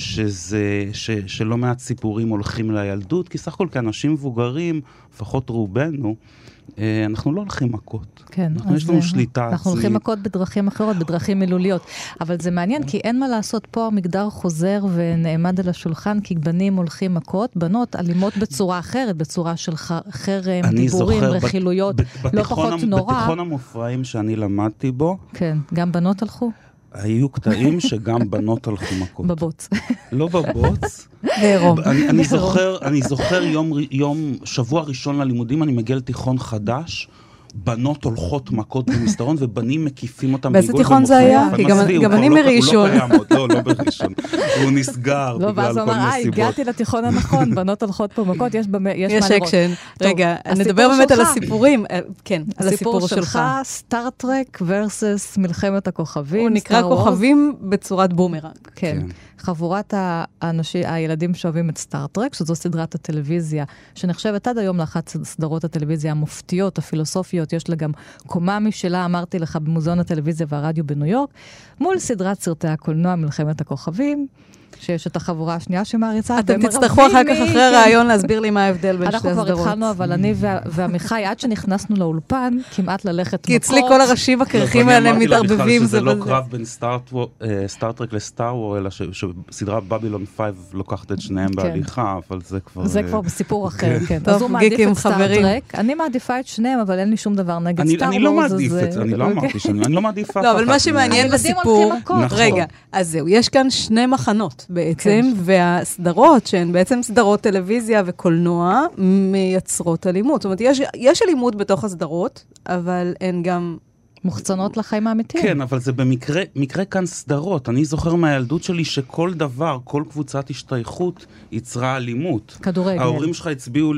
שלא מעט סיפורים הולכים לילדות, כי סך הכל כאנשים מבוגרים, לפחות רובנו, אנחנו לא הולכים מכות. כן. יש לנו שליטה עצמית. אנחנו הולכים מכות בדרכים אחרות, בדרכים מילוליות. אבל זה מעניין, כי אין מה לעשות פה, המגדר חוזר ונעמד על השולחן, כי בנים הולכים מכות, בנות אלימות בצורה אחרת, בצורה של חרם, דיבורים, רכילויות, לא פחות נורא. בתיכון המופרעים שאני למדתי בו, כן, גם בנות הלכו? היו קטעים שגם בנות הלכו מכות. בבוץ. לא בבוץ. אני זוכר שבוע ראשון ללימודים, אני מגיע לתיכון חדש, בנות הולכות מכות במסדרון, ובנים מקיפים אותם באיזה תיכון זה היה? כי גם אני מראשון. לא בראשון. הוא נסגר בגלל כל מיני סיבות. הגעתי לתיכון הנכון, בנות הולכות פה מכות, יש מה לראות. אקשן. רגע, נדבר באמת על הסיפורים. כן, על הסיפור שלך. סטארטרק versus מלחמת הכוכבים. הוא נקרא כוכבים בצורת בומרנג. כן. חבורת הילדים שאוהבים את סטארטרק, שזו סדרת הטלוויזיה, שנחשבת עד היום לאחת סדרות הטלוויזיה המופתיות, הפילוסופיות, יש לה גם קומה משלה, אמרתי לך, במוזיאון הטלוויזיה והרדיו בניו יורק, מול סדרת סרטי הקולנוע מלחמת הכוכבים, שיש את החבורה השנייה שמעריצה. אתם תצטרכו אחר כך אחרי הרעיון להסביר לי מה ההבדל בין שתי הסדרות. אנחנו כבר התחלנו, אבל אני ועמיחי, עד שנכנסנו לאולפן, כמעט ללכת מכות. כי אצלי כל הראשים הקרחים האלה מתערבבים. זה לא קרב בין סטארטרק לסטאר וור, אלא שסדרה בבילון 5 לוקחת את שניהם בהליכה, אבל זה כבר... זה כבר בסיפור אחר, כן. אז הוא מעדיף את סטארטרק. אני מעדיפה את שניהם, אבל אין לי שום דבר נגד סטאר וור. אני לא מעדיף את זה, אני לא אמרתי שאני לא מעדיף אף אחד. לא, אבל מה שמעניין בסיפור... רגע, אז זהו, יש כאן שני מחנות בעצם, והסדרות שהן בעצם סדרות טלוויזיה וקולנוע מייצרות אלימות. זאת אומרת, יש אלימות בתוך הסדרות, אבל הן גם... מוחצנות לחיים האמיתיים. כן, אבל זה במקרה כאן סדרות. אני זוכר מהילדות שלי שכל דבר, כל קבוצת השתייכות יצרה אלימות. כדורגל. ההורים שלך הצביעו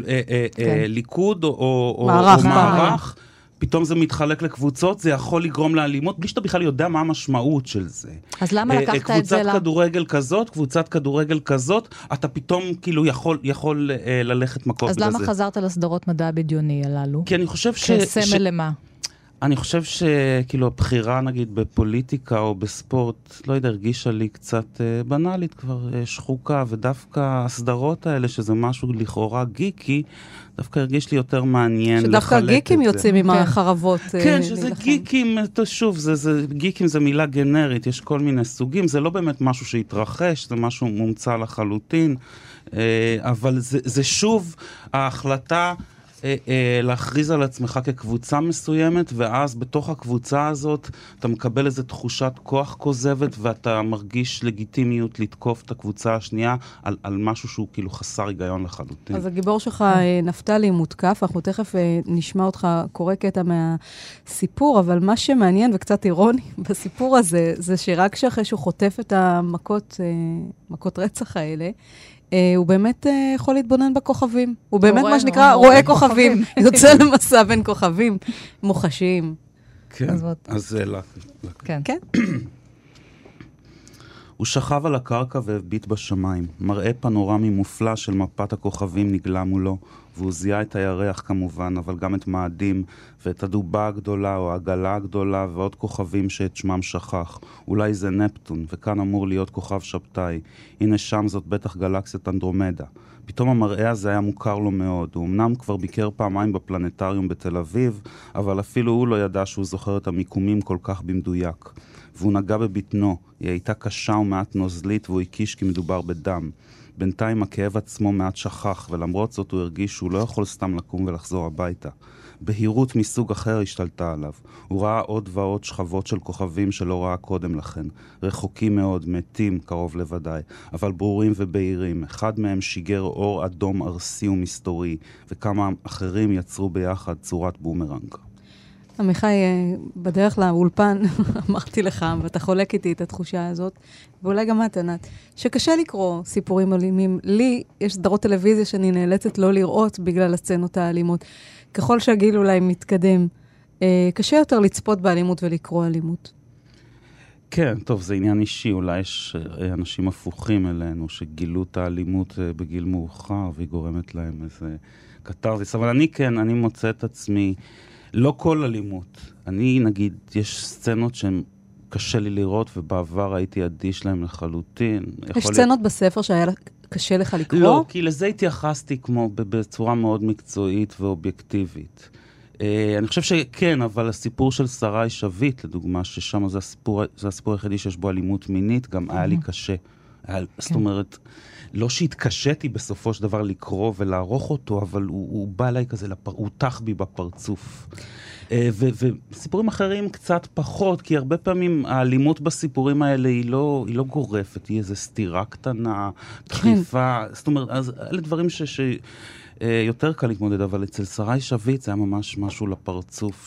ליכוד או מערך. פתאום זה מתחלק לקבוצות, זה יכול לגרום לאלימות, בלי שאתה בכלל יודע מה המשמעות של זה. אז למה לקחת את זה? קבוצת כדורגל כזאת, קבוצת כדורגל כזאת, אתה פתאום כאילו יכול ללכת מכות בזה. אז למה חזרת לסדרות מדע בדיוני הללו? כי אני חושב כסמל למה? אני חושב שכאילו הבחירה נגיד בפוליטיקה או בספורט, לא יודע, הרגישה לי קצת בנאלית כבר שחוקה, ודווקא הסדרות האלה, שזה משהו לכאורה גיקי, דווקא הרגיש לי יותר מעניין לחלק את זה. שדווקא גיקים יוצאים עם החרבות. כן, שזה גיקים, שוב, גיקים זה מילה גנרית, יש כל מיני סוגים, זה לא באמת משהו שהתרחש, זה משהו מומצא לחלוטין, אבל זה שוב ההחלטה להכריז על עצמך כקבוצה מסוימת, ואז בתוך הקבוצה הזאת אתה מקבל איזו תחושת כוח כוזבת, ואתה מרגיש לגיטימיות לתקוף את הקבוצה השנייה על משהו שהוא כאילו חסר היגיון לחלוטין. אז הגיבור שלך, נפתלי, מותקף, אנחנו תכף נשמע אותך קורא קטע מהסיפור, אבל מה שמעניין וקצת אירוני בסיפור הזה, זה שרק שאחרי שהוא חוטף את מכות רצח האלה, הוא באמת יכול להתבונן בכוכבים. הוא באמת מה שנקרא רואה כוכבים. יוצא למסע בין כוכבים מוחשיים. כן, אז זה כן. כן. הוא שכב על הקרקע והביט בשמיים. מראה פנורמי מופלא של מפת הכוכבים נגלה מולו, והוא זיהה את הירח כמובן, אבל גם את מאדים, ואת הדובה הגדולה או העגלה הגדולה, ועוד כוכבים שאת שמם שכח. אולי זה נפטון, וכאן אמור להיות כוכב שבתאי. הנה שם זאת בטח גלקסיית אנדרומדה. פתאום המראה הזה היה מוכר לו מאוד. הוא אמנם כבר ביקר פעמיים בפלנטריום בתל אביב, אבל אפילו הוא לא ידע שהוא זוכר את המיקומים כל כך במדויק. והוא נגע בבטנו. היא הייתה קשה ומעט נוזלית, והוא הקיש כי מדובר בדם. בינתיים הכאב עצמו מעט שכח, ולמרות זאת הוא הרגיש שהוא לא יכול סתם לקום ולחזור הביתה. בהירות מסוג אחר השתלטה עליו. הוא ראה עוד ועוד שכבות של כוכבים שלא ראה קודם לכן. רחוקים מאוד, מתים קרוב לוודאי, אבל ברורים ובהירים. אחד מהם שיגר אור אדום ארסי ומסתורי, וכמה אחרים יצרו ביחד צורת בומרנג. עמיחי, בדרך לאולפן אמרתי לך, ואתה חולק איתי את התחושה הזאת, ואולי גם את, ענת, שקשה לקרוא סיפורים אלימים. לי יש סדרות טלוויזיה שאני נאלצת לא לראות בגלל הסצנות האלימות. ככל שהגיל אולי מתקדם, קשה יותר לצפות באלימות ולקרוא אלימות. כן, טוב, זה עניין אישי. אולי יש אנשים הפוכים אלינו שגילו את האלימות בגיל מאוחר, והיא גורמת להם איזה קטרזיס. אבל אני מוצא את עצמי, לא כל אלימות. אני, נגיד, יש סצנות שהן קשה לי לראות, ובעבר הייתי אדיש להם לחלוטין. יש סצנות בספר שהיה קשה לך לקרוא? לא, כי לזה התייחסתי כמו בצורה מאוד מקצועית ואובייקטיבית. אני חושב שכן, אבל הסיפור של שרי שביט, לדוגמה, ששם זה הסיפור היחידי שיש בו אלימות מינית, גם היה לי קשה. זאת אומרת, לא שהתקשיתי בסופו של דבר לקרוא ולערוך אותו, אבל הוא בא אליי כזה, הוא תח בי בפרצוף. וסיפורים אחרים קצת פחות, כי הרבה פעמים האלימות בסיפורים האלה היא לא גורפת, היא איזו סתירה קטנה, דחיפה, זאת אומרת, אז אלה דברים יותר קל להתמודד, אבל אצל שרי שביט זה היה ממש משהו לפרצוף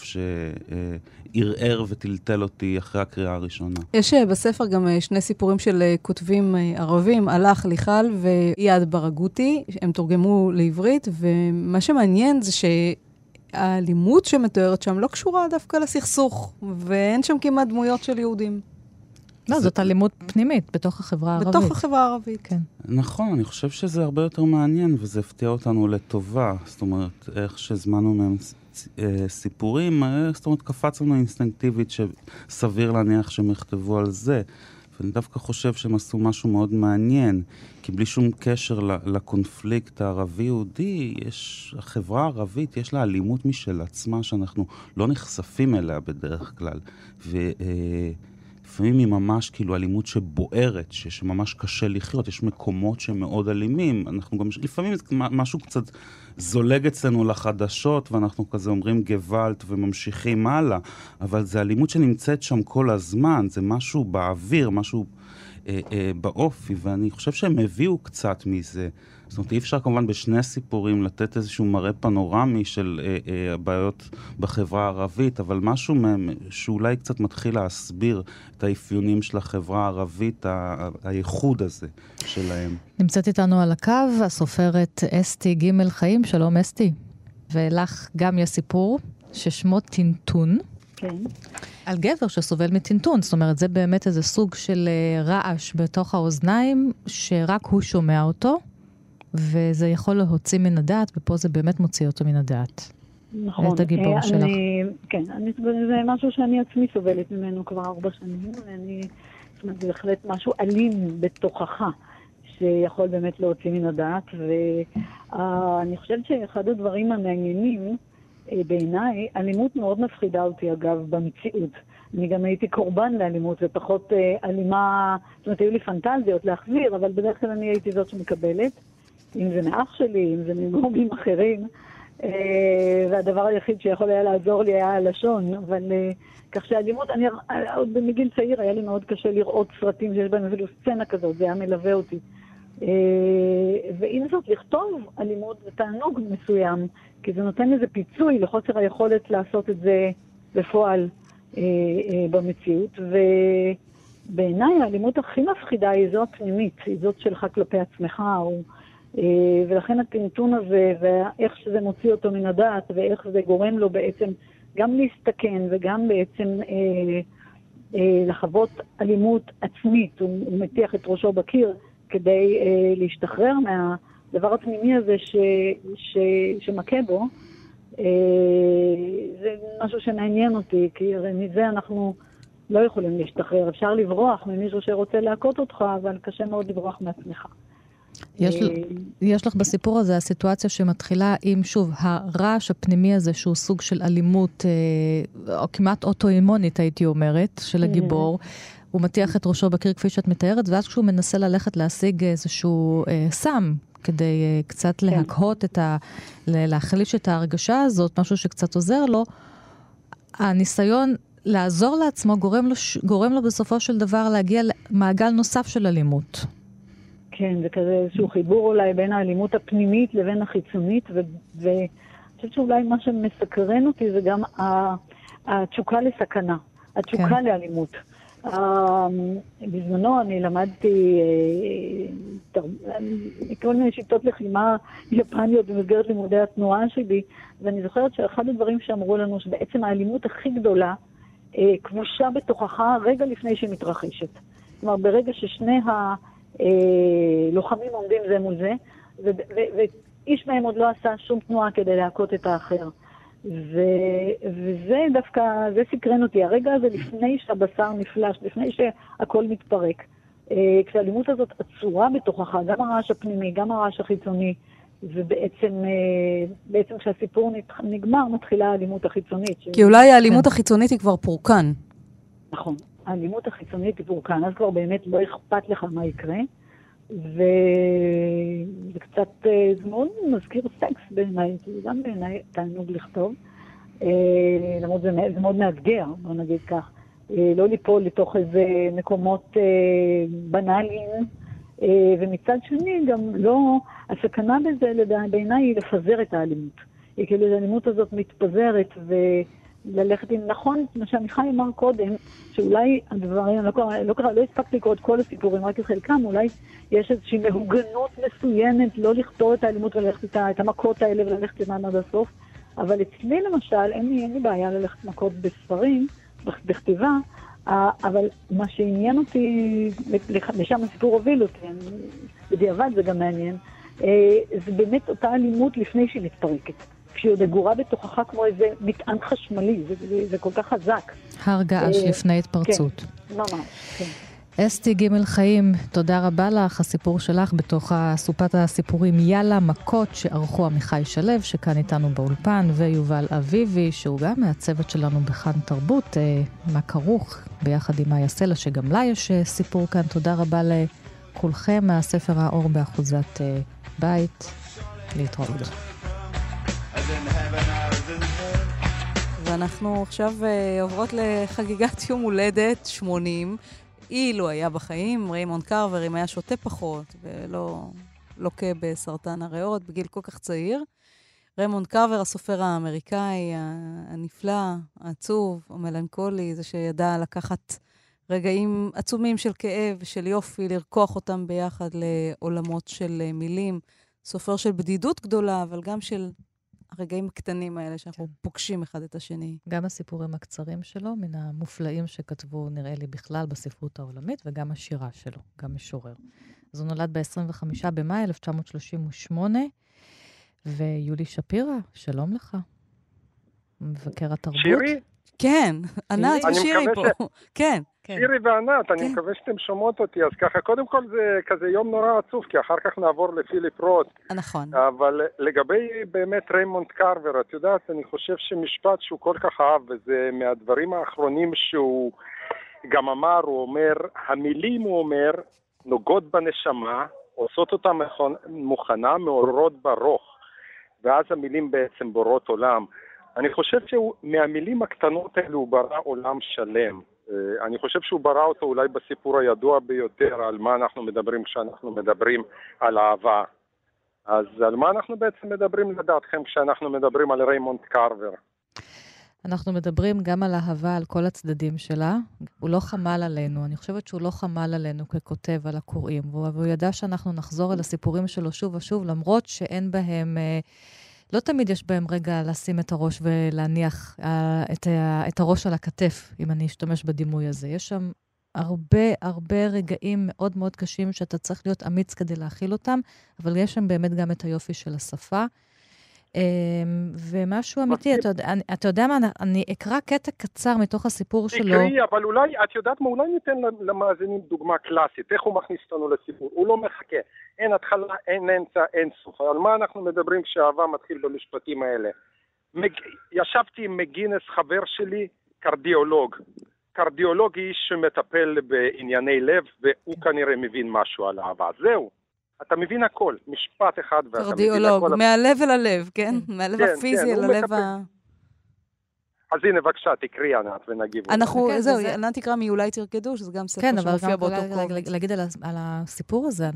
שערער וטלטל אותי אחרי הקריאה הראשונה. יש בספר גם שני סיפורים של כותבים ערבים, הלך ליחל ויעד ברגותי, הם תורגמו לעברית, ומה שמעניין זה שהאלימות שמתוארת שם לא קשורה דווקא לסכסוך, ואין שם כמעט דמויות של יהודים. לא, זאת אלימות פנימית בתוך החברה הערבית. בתוך החברה הערבית. כן. נכון, אני חושב שזה הרבה יותר מעניין, וזה הפתיע אותנו לטובה. זאת אומרת, איך שזמנו מהם סיפורים, זאת אומרת, קפץ לנו אינסטינקטיבית שסביר להניח שהם יכתבו על זה. ואני דווקא חושב שהם עשו משהו מאוד מעניין, כי בלי שום קשר לקונפליקט הערבי-יהודי, החברה הערבית, יש לה אלימות משל עצמה, שאנחנו לא נחשפים אליה בדרך כלל. לפעמים היא ממש כאילו אלימות שבוערת, שממש קשה לחיות, יש מקומות שמאוד אלימים, אנחנו גם, לפעמים משהו קצת זולג אצלנו לחדשות, ואנחנו כזה אומרים גוואלט וממשיכים הלאה, אבל זה אלימות שנמצאת שם כל הזמן, זה משהו באוויר, משהו באופי, ואני חושב שהם הביאו קצת מזה. זאת אומרת, אי אפשר כמובן בשני סיפורים לתת איזשהו מראה פנורמי של הבעיות בחברה הערבית, אבל משהו מהם שאולי קצת מתחיל להסביר את האפיונים של החברה הערבית, הייחוד הזה שלהם. נמצאת איתנו על הקו הסופרת אסתי ג' חיים. שלום אסתי. ולך גם יש סיפור ששמו טינטון. כן. על גבר שסובל מטינטון, זאת אומרת, זה באמת איזה סוג של רעש בתוך האוזניים, שרק הוא שומע אותו, וזה יכול להוציא מן הדעת, ופה זה באמת מוציא אותו מן הדעת. נכון. את הגיבור שלך. כן, זה משהו שאני עצמי סובלת ממנו כבר 4 שנים, זאת אומרת, זה בהחלט משהו אלים בתוכך, שיכול באמת להוציא מן הדעת, ואני חושבת שאחד הדברים המעניינים, בעיניי, אלימות מאוד מפחידה אותי, אגב, במציאות. אני גם הייתי קורבן לאלימות, ופחות אלימה, זאת אומרת, היו לי פנטזיות להחזיר, אבל בדרך כלל אני הייתי זאת שמקבלת, אם זה מאח שלי, אם זה מגורמים אחרים, והדבר היחיד שיכול היה לעזור לי היה הלשון, אבל כך שאלימות, עוד מגיל צעיר היה לי מאוד קשה לראות סרטים שיש בהם אפילו סצנה כזאת, זה היה מלווה אותי. ועם זאת, לכתוב אלימות זה תענוג מסוים, כי זה נותן איזה פיצוי לחוסר היכולת לעשות את זה בפועל במציאות, ובעיניי האלימות הכי מפחידה היא זו הפנימית, היא זאת שלך כלפי עצמך, ולכן הטינטון הזה, ואיך שזה מוציא אותו מן הדעת, ואיך זה גורם לו בעצם גם להסתכן, וגם בעצם לחוות אלימות עצמית, הוא מטיח את ראשו בקיר, כדי להשתחרר מהדבר הפנימי הזה שמכה בו, זה משהו שמעניין אותי, כי הרי מזה אנחנו לא יכולים להשתחרר. אפשר לברוח ממישהו שרוצה להכות אותך, אבל קשה מאוד לברוח מעצמך. יש לך בסיפור הזה הסיטואציה שמתחילה עם, שוב, הרעש הפנימי הזה, שהוא סוג של אלימות, או כמעט אוטואימונית, הייתי אומרת, של הגיבור. הוא מטיח את ראשו בקיר כפי שאת מתארת, ואז כשהוא מנסה ללכת להשיג איזשהו סם, כדי קצת להקהות להחליש את ההרגשה הזאת, משהו שקצת עוזר לו, הניסיון לעזור לעצמו גורם לו בסופו של דבר להגיע למעגל נוסף של אלימות. כן, זה כזה איזשהו חיבור אולי בין האלימות הפנימית לבין החיצונית, ואני חושבת שאולי מה שמסקרן אותי זה גם התשוקה לסכנה, התשוקה לאלימות. בזמנו אני למדתי כל מיני שיטות לחימה יפניות במסגרת לימודי התנועה שלי, ואני זוכרת שאחד הדברים שאמרו לנו שבעצם האלימות הכי גדולה כבושה בתוכך רגע לפני שהיא מתרחשת. כלומר, ברגע ששני הלוחמים עומדים זה מול זה, ואיש מהם עוד לא עשה שום תנועה כדי להכות את האחר. וזה דווקא, זה סקרן אותי. הרגע הזה לפני שהבשר נפלש, לפני שהכל מתפרק. כשהאלימות הזאת עצורה בתוכך, גם הרעש הפנימי, גם הרעש החיצוני, ובעצם כשהסיפור נגמר, מתחילה האלימות החיצונית. כי אולי האלימות החיצונית היא כבר פורקן. נכון. האלימות החיצונית היא פורקן, אז כבר באמת לא אכפת לך מה יקרה. וזה קצת, זה מאוד מזכיר סקס בעיניי, גם בעיניי תענוג לכתוב. למרות זה מאוד מאתגר, בוא נגיד כך. לא ליפול לתוך איזה מקומות בנאליים, ומצד שני גם לא, הסכנה בזה בעיניי היא לפזר את האלימות. כאילו האלימות הזאת מתפזרת וללכת עם נכון, מה שעמיחי אמר קודם, שאולי הדברים, לא הספקתי לקרוא את כל הסיפורים, רק את חלקם, אולי יש איזושהי מהוגנות מסוימת, לא לכתוב את האלימות וללכת את המכות האלה וללכת איתן עד הסוף, אבל אצלי למשל, אין לי בעיה ללכת מכות בספרים, בכתיבה, אבל מה שעניין אותי, לשם הסיפור הוביל אותי, בדיעבד זה גם מעניין, זה באמת אותה אלימות לפני שהיא מתפרקת. כשהיא עוד אגורה בתוכחה כמו איזה מטען חשמלי, זה כל כך חזק. הר געש לפני התפרצות. כן, ממש, כן. אסתי ג' חיים, תודה רבה לך. הסיפור שלך בתוך סופת הסיפורים יאללה מכות שערכו עמיחי שלו, שכאן איתנו באולפן, ויובל אביבי, שהוא גם מהצוות שלנו בכאן תרבות, מה כרוך, ביחד עם מאיה סלע, שגם לה יש סיפור כאן. תודה רבה לכולכם מהספר האור באחוזת בית. להתראות. ואנחנו עכשיו עוברות לחגיגת יום הולדת 80. אילו היה בחיים, ריימונד קרבר, אם היה שותה פחות ולא לוקה בסרטן הריאות בגיל כל כך צעיר. ריימונד קרבר, הסופר האמריקאי, הנפלא, העצוב, המלנכולי, זה שידע לקחת רגעים עצומים של כאב ושל יופי, לרקוח אותם ביחד לעולמות של מילים. סופר של בדידות גדולה, אבל גם של הרגעים הקטנים האלה שאנחנו פוגשים אחד את השני. גם הסיפורים הקצרים שלו, מן המופלאים שכתבו, נראה לי, בכלל בספרות העולמית, וגם השירה שלו, גם משורר. אז הוא נולד ב-25 במאי 1938, ויולי שפירא, שלום לך. מבקר התרבות. שירי? כן, ענת ושירי פה. כן. שירי וענת, אני מקווה שאתם שומעות אותי, אז ככה, קודם כל זה כזה יום נורא עצוב, כי אחר כך נעבור לפיליפ רוט. נכון. אבל לגבי באמת ריימונד קרבר, את יודעת, אני חושב שמשפט שהוא כל כך אהב, וזה מהדברים האחרונים שהוא גם אמר, הוא אומר, המילים, הוא אומר, נוגעות בנשמה, עושות אותה מוכנה, מעוררות ברוך, ואז המילים בעצם בורות עולם. אני חושב שמהמילים הקטנות האלו הוא ברא עולם שלם. אני חושב שהוא ברא אותו אולי בסיפור הידוע ביותר על מה אנחנו מדברים כשאנחנו מדברים על אהבה. אז על מה אנחנו בעצם מדברים לדעתכם כשאנחנו מדברים על ריימונד קרבר? אנחנו מדברים גם על אהבה, על כל הצדדים שלה. הוא לא חמל עלינו. אני חושבת שהוא לא חמל עלינו ככותב על הקוראים. והוא ידע שאנחנו נחזור אל הסיפורים שלו שוב ושוב, למרות שאין בהם... לא תמיד יש בהם רגע לשים את הראש ולהניח את הראש על הכתף, אם אני אשתמש בדימוי הזה. יש שם הרבה רגעים מאוד מאוד קשים שאתה צריך להיות אמיץ כדי להכיל אותם, אבל יש שם באמת גם את היופי של השפה. ומשהו אמיתי, אתה יודע מה, אני אקרא קטע קצר מתוך הסיפור שלו. תקראי, אבל אולי, את יודעת מה, אולי ניתן למאזינים דוגמה קלאסית, איך הוא מכניס אותנו לסיפור, הוא לא מחכה, אין התחלה, אין אמצע, אין סוף. על מה אנחנו מדברים כשאהבה מתחיל במשפטים האלה? ישבתי עם מגינס, חבר שלי, קרדיולוג איש שמטפל בענייני לב, והוא כנראה מבין משהו על אהבה. זהו. אתה מבין הכל, משפט אחד. קרדיולוג, מהלב אל הלב, כן? מהלב הפיזי אל הלב ה... אז הנה, בבקשה, תקריא ענת ונגיב. זהו, ענת תקרא מאולי תרקדו, שזה גם ספר שמופיע באותו קובץ. להגיד על הסיפור הזה,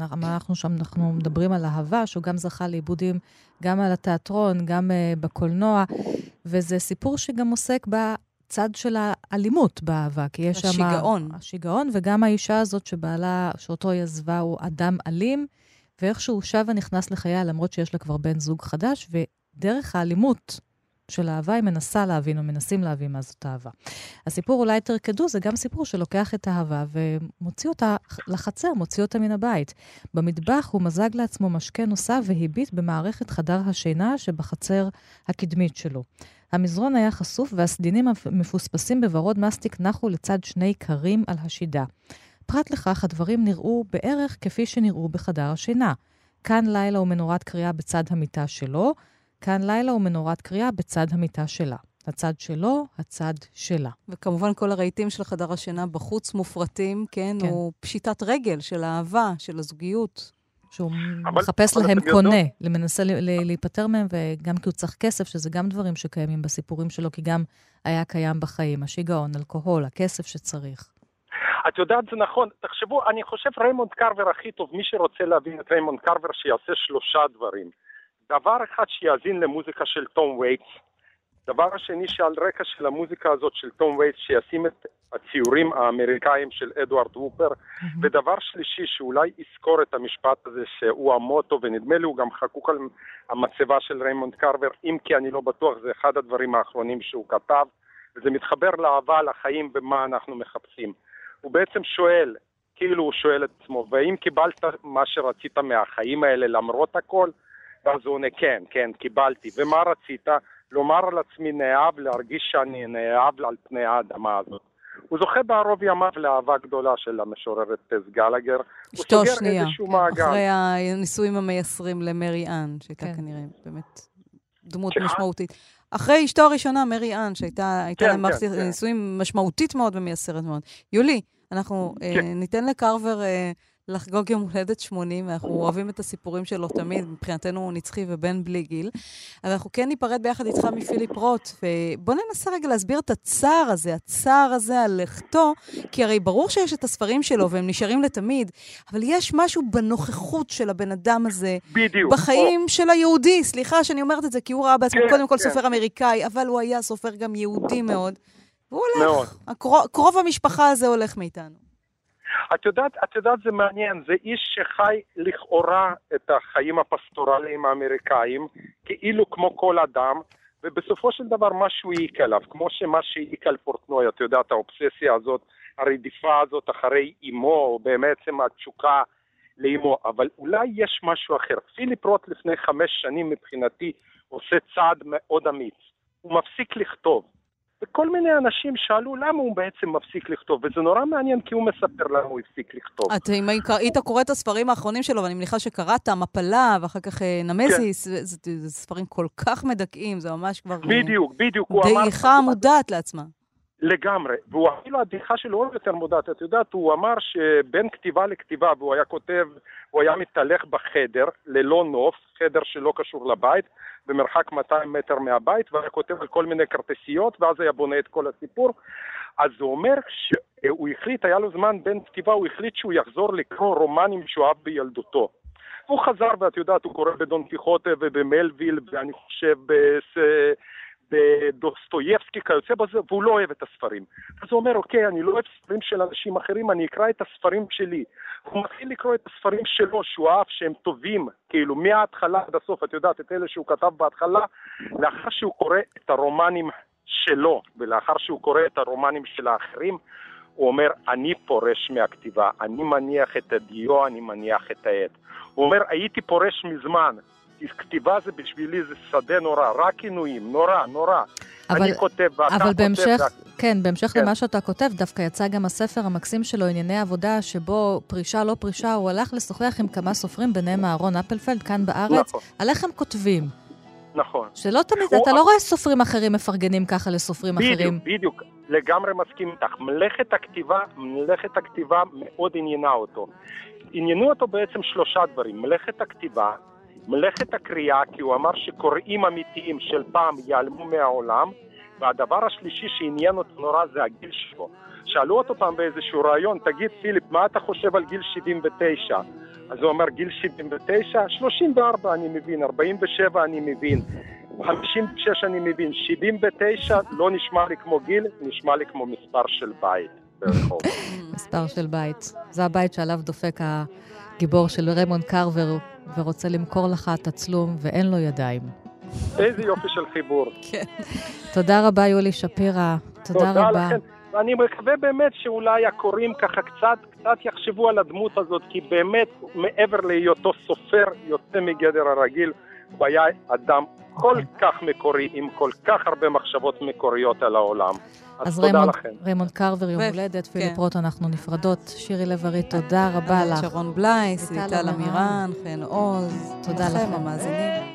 אנחנו מדברים על אהבה, שהוא גם זכה לעיבודים, גם על התיאטרון, גם בקולנוע, וזה סיפור שגם עוסק צד של האלימות באהבה, כי יש שם... השיגעון, וגם האישה הזאת שאותו היא עזבה, הוא אדם אלים, ואיכשהו שב ונכנס לחייה, למרות שיש לה כבר בן זוג חדש, ודרך האלימות של האהבה היא מנסה להבין, או מנסים להבין מה זאת אהבה. הסיפור אולי תרקדו, זה גם סיפור שלוקח את האהבה, ומוציא אותה לחצר, מוציא אותה מן הבית. במטבח הוא מזג לעצמו משקה נוסף, והביט במערכת חדר השינה שבחצר הקדמית שלו. המזרון היה חשוף והסדינים המפוספסים בוורוד מסטיק נחו לצד שני קרים על השידה. פרט לכך, הדברים נראו בערך כפי שנראו בחדר השינה. כאן לילה ומנורת קריאה בצד המיטה שלו, כאן לילה ומנורת קריאה בצד המיטה שלה. הצד שלו, הצד שלה. וכמובן כל הרהיטים של חדר השינה בחוץ מופרטים, כן? הוא פשיטת רגל של האהבה, של הזוגיות. שהוא מחפש להם קונה, מנסה להיפטר מהם, וגם כי הוא צריך כסף, שזה גם דברים שקיימים בסיפורים שלו, כי גם היה קיים בחיים, השיגעון, אלכוהול, הכסף שצריך. את יודעת, זה נכון. תחשבו, אני חושב ריימונד קרבר הכי טוב, מי שרוצה להבין את ריימונד קרבר, שיעשה 3 דברים. דבר אחד, שיאזין למוזיקה של תום וייטס. דבר השני, שעל רקע של המוזיקה הזאת של תום וייטס, שישים את הציורים האמריקאים של אדוארד וופר. ודבר שלישי, שאולי יזכור את המשפט הזה שהוא המוטו, ונדמה לי הוא גם חקוק על המצבה של ריימונד קרבר, אם כי אני לא בטוח, זה אחד הדברים האחרונים שהוא כתב, וזה מתחבר לאהבה, לחיים ומה אנחנו מחפשים. הוא בעצם שואל, כאילו הוא שואל את עצמו, והאם קיבלת מה שרצית מהחיים האלה למרות הכל? ואז הוא עונה, כן, קיבלתי. ומה רצית? לומר על עצמי נאהב, להרגיש שאני נאהב על פני האדמה הזאת. הוא זוכה בערוב ימיו לאהבה גדולה של המשוררת טז גלגר. אשתו שנייה, אחרי הנישואים המייסרים למרי אן, שהייתה כנראה באמת דמות משמעותית. אחרי אשתו הראשונה, מרי אן, שהייתה להם נישואים משמעותית מאוד ומייסרת מאוד. יולי, אנחנו ניתן לקרבר לחגוג יום הולדת 80, ואנחנו אוהבים את הסיפורים שלו תמיד, מבחינתנו הוא נצחי ובן בלי גיל, אבל אנחנו כן ניפרד ביחד איתך מפיליפ רוט, ובוא ננסה רגע להסביר את הצער הזה על לכתו, כי הרי ברור שיש את הספרים שלו, והם נשארים לתמיד, אבל יש משהו בנוכחות של הבן אדם הזה, בדיוק, בחיים של היהודי, סליחה שאני אומרת את זה, כי הוא ראה בעצמו קודם כל סופר אמריקאי, אבל הוא היה סופר גם יהודי מאוד, והוא הולך, קרוב המשפחה הזה הולך מאיתנו. את יודעת, זה מעניין, זה איש שחי לכאורה את החיים הפסטורליים האמריקאים, כאילו כמו כל אדם, ובסופו של דבר משהו העיק עליו, כמו שמה שהעיק על פורטנוי, את יודעת, האובססיה הזאת, הרדיפה הזאת אחרי אמו, או בעצם התשוקה לאמו, אבל אולי יש משהו אחר. פיליפ רוט לפני 5 שנים מבחינתי עושה צעד מאוד אמיץ, הוא מפסיק לכתוב. וכל מיני אנשים שאלו למה הוא בעצם מפסיק לכתוב, וזה נורא מעניין כי הוא מספר למה הוא הפסיק לכתוב. אם היית קורא את הספרים האחרונים שלו, ואני מניחה שקראת, מפלה, ואחר כך נמזיס, זה ספרים כל כך מדכאים, זה ממש כבר... בדיוק. דעיכה מודעת לעצמה. לגמרי, והוא אפילו הדעיכה שלו עוד יותר מודעת, את יודעת, הוא אמר שבין כתיבה לכתיבה, והוא היה כותב, הוא היה מתהלך בחדר, ללא נוף, חדר שלא קשור לבית, במרחק 200 מטר מהבית, והיה כותב על כל מיני כרטסיות, ואז היה בונה את כל הסיפור. אז הוא אומר שהוא החליט, היה לו זמן בין כתיבה, הוא החליט שהוא יחזור לקרוא רומנים שהוא אהב בילדותו. הוא חזר, ואת יודעת, הוא קורא בדון קיחוטה ובמלוויל, ואני חושב בדוסטויבסקי כיוצא בזה, והוא לא אוהב את הספרים. אז הוא אומר, אוקיי, אני לא אוהב ספרים של אנשים אחרים, אני אקרא את הספרים שלי. הוא מתחיל לקרוא את הספרים שלו, שהוא אהב שהם טובים, כאילו מההתחלה עד הסוף, את יודעת, את אלה שהוא כתב בהתחלה, לאחר שהוא קורא את הרומנים שלו, ולאחר שהוא קורא את הרומנים של האחרים, הוא אומר, אני פורש מהכתיבה, אני מניח את הדיו, אני מניח את העט. הוא אומר, הייתי פורש מזמן, כתיבה זה בשבילי זה שדה נורא, רק עינויים, נורא. אני כותב ואתה אבל בהמשך, כותב. בהמשך למה שאתה כותב, דווקא יצא גם הספר המקסים שלו, ענייני עבודה, שבו פרישה לא פרישה, הוא הלך לשוחח עם כמה סופרים, ביניהם אהרון אפלפלד, כאן בארץ, נכון. על איך הם כותבים. נכון. שלא תמיד, אתה לא רואה סופרים אחרים מפרגנים ככה לסופרים אחרים. בדיוק, לגמרי מסכים איתך. מלאכת הכתיבה מאוד עניינה אותו. עניינו אותו בעצם 3 דברים, מלאכת הכתיבה, מלאכת הקריאה, כי הוא אמר שקוראים אמיתיים של פעם ייעלמו מהעולם, והדבר השלישי שעניין אותו נורא זה הגיל שלו. שאלו אותו פעם באיזשהו רעיון, תגיד פיליפ, מה אתה חושב על גיל 79? אז הוא אומר, גיל 79, 34 אני מבין, 47 אני מבין, 56 אני מבין, 79 לא נשמע לי כמו גיל, נשמע לי כמו מספר של בית ברחוב. מספר של בית. זה הבית שעליו דופק הגיבור של ריימונד קרבר, ורוצה למכור לך תצלום, ואין לו ידיים. איזה יופי של חיבור. תודה רבה, יולי שפירא. תודה רבה. לכם. ואני מקווה באמת שאולי הקוראים ככה קצת יחשבו על הדמות הזאת, כי באמת מעבר להיותו סופר יוצא מגדר הרגיל, הוא היה אדם כל כך מקורי, עם כל כך הרבה מחשבות מקוריות על העולם. אז תודה לכם. ריימונד קרבר, יום הולדת, פיליפ רוט, אנחנו נפרדות. שירי לב-ארי, תודה רבה לך. שרון בלייס, ליטל אמירן, חן עוז. תודה לכם. המאזינים.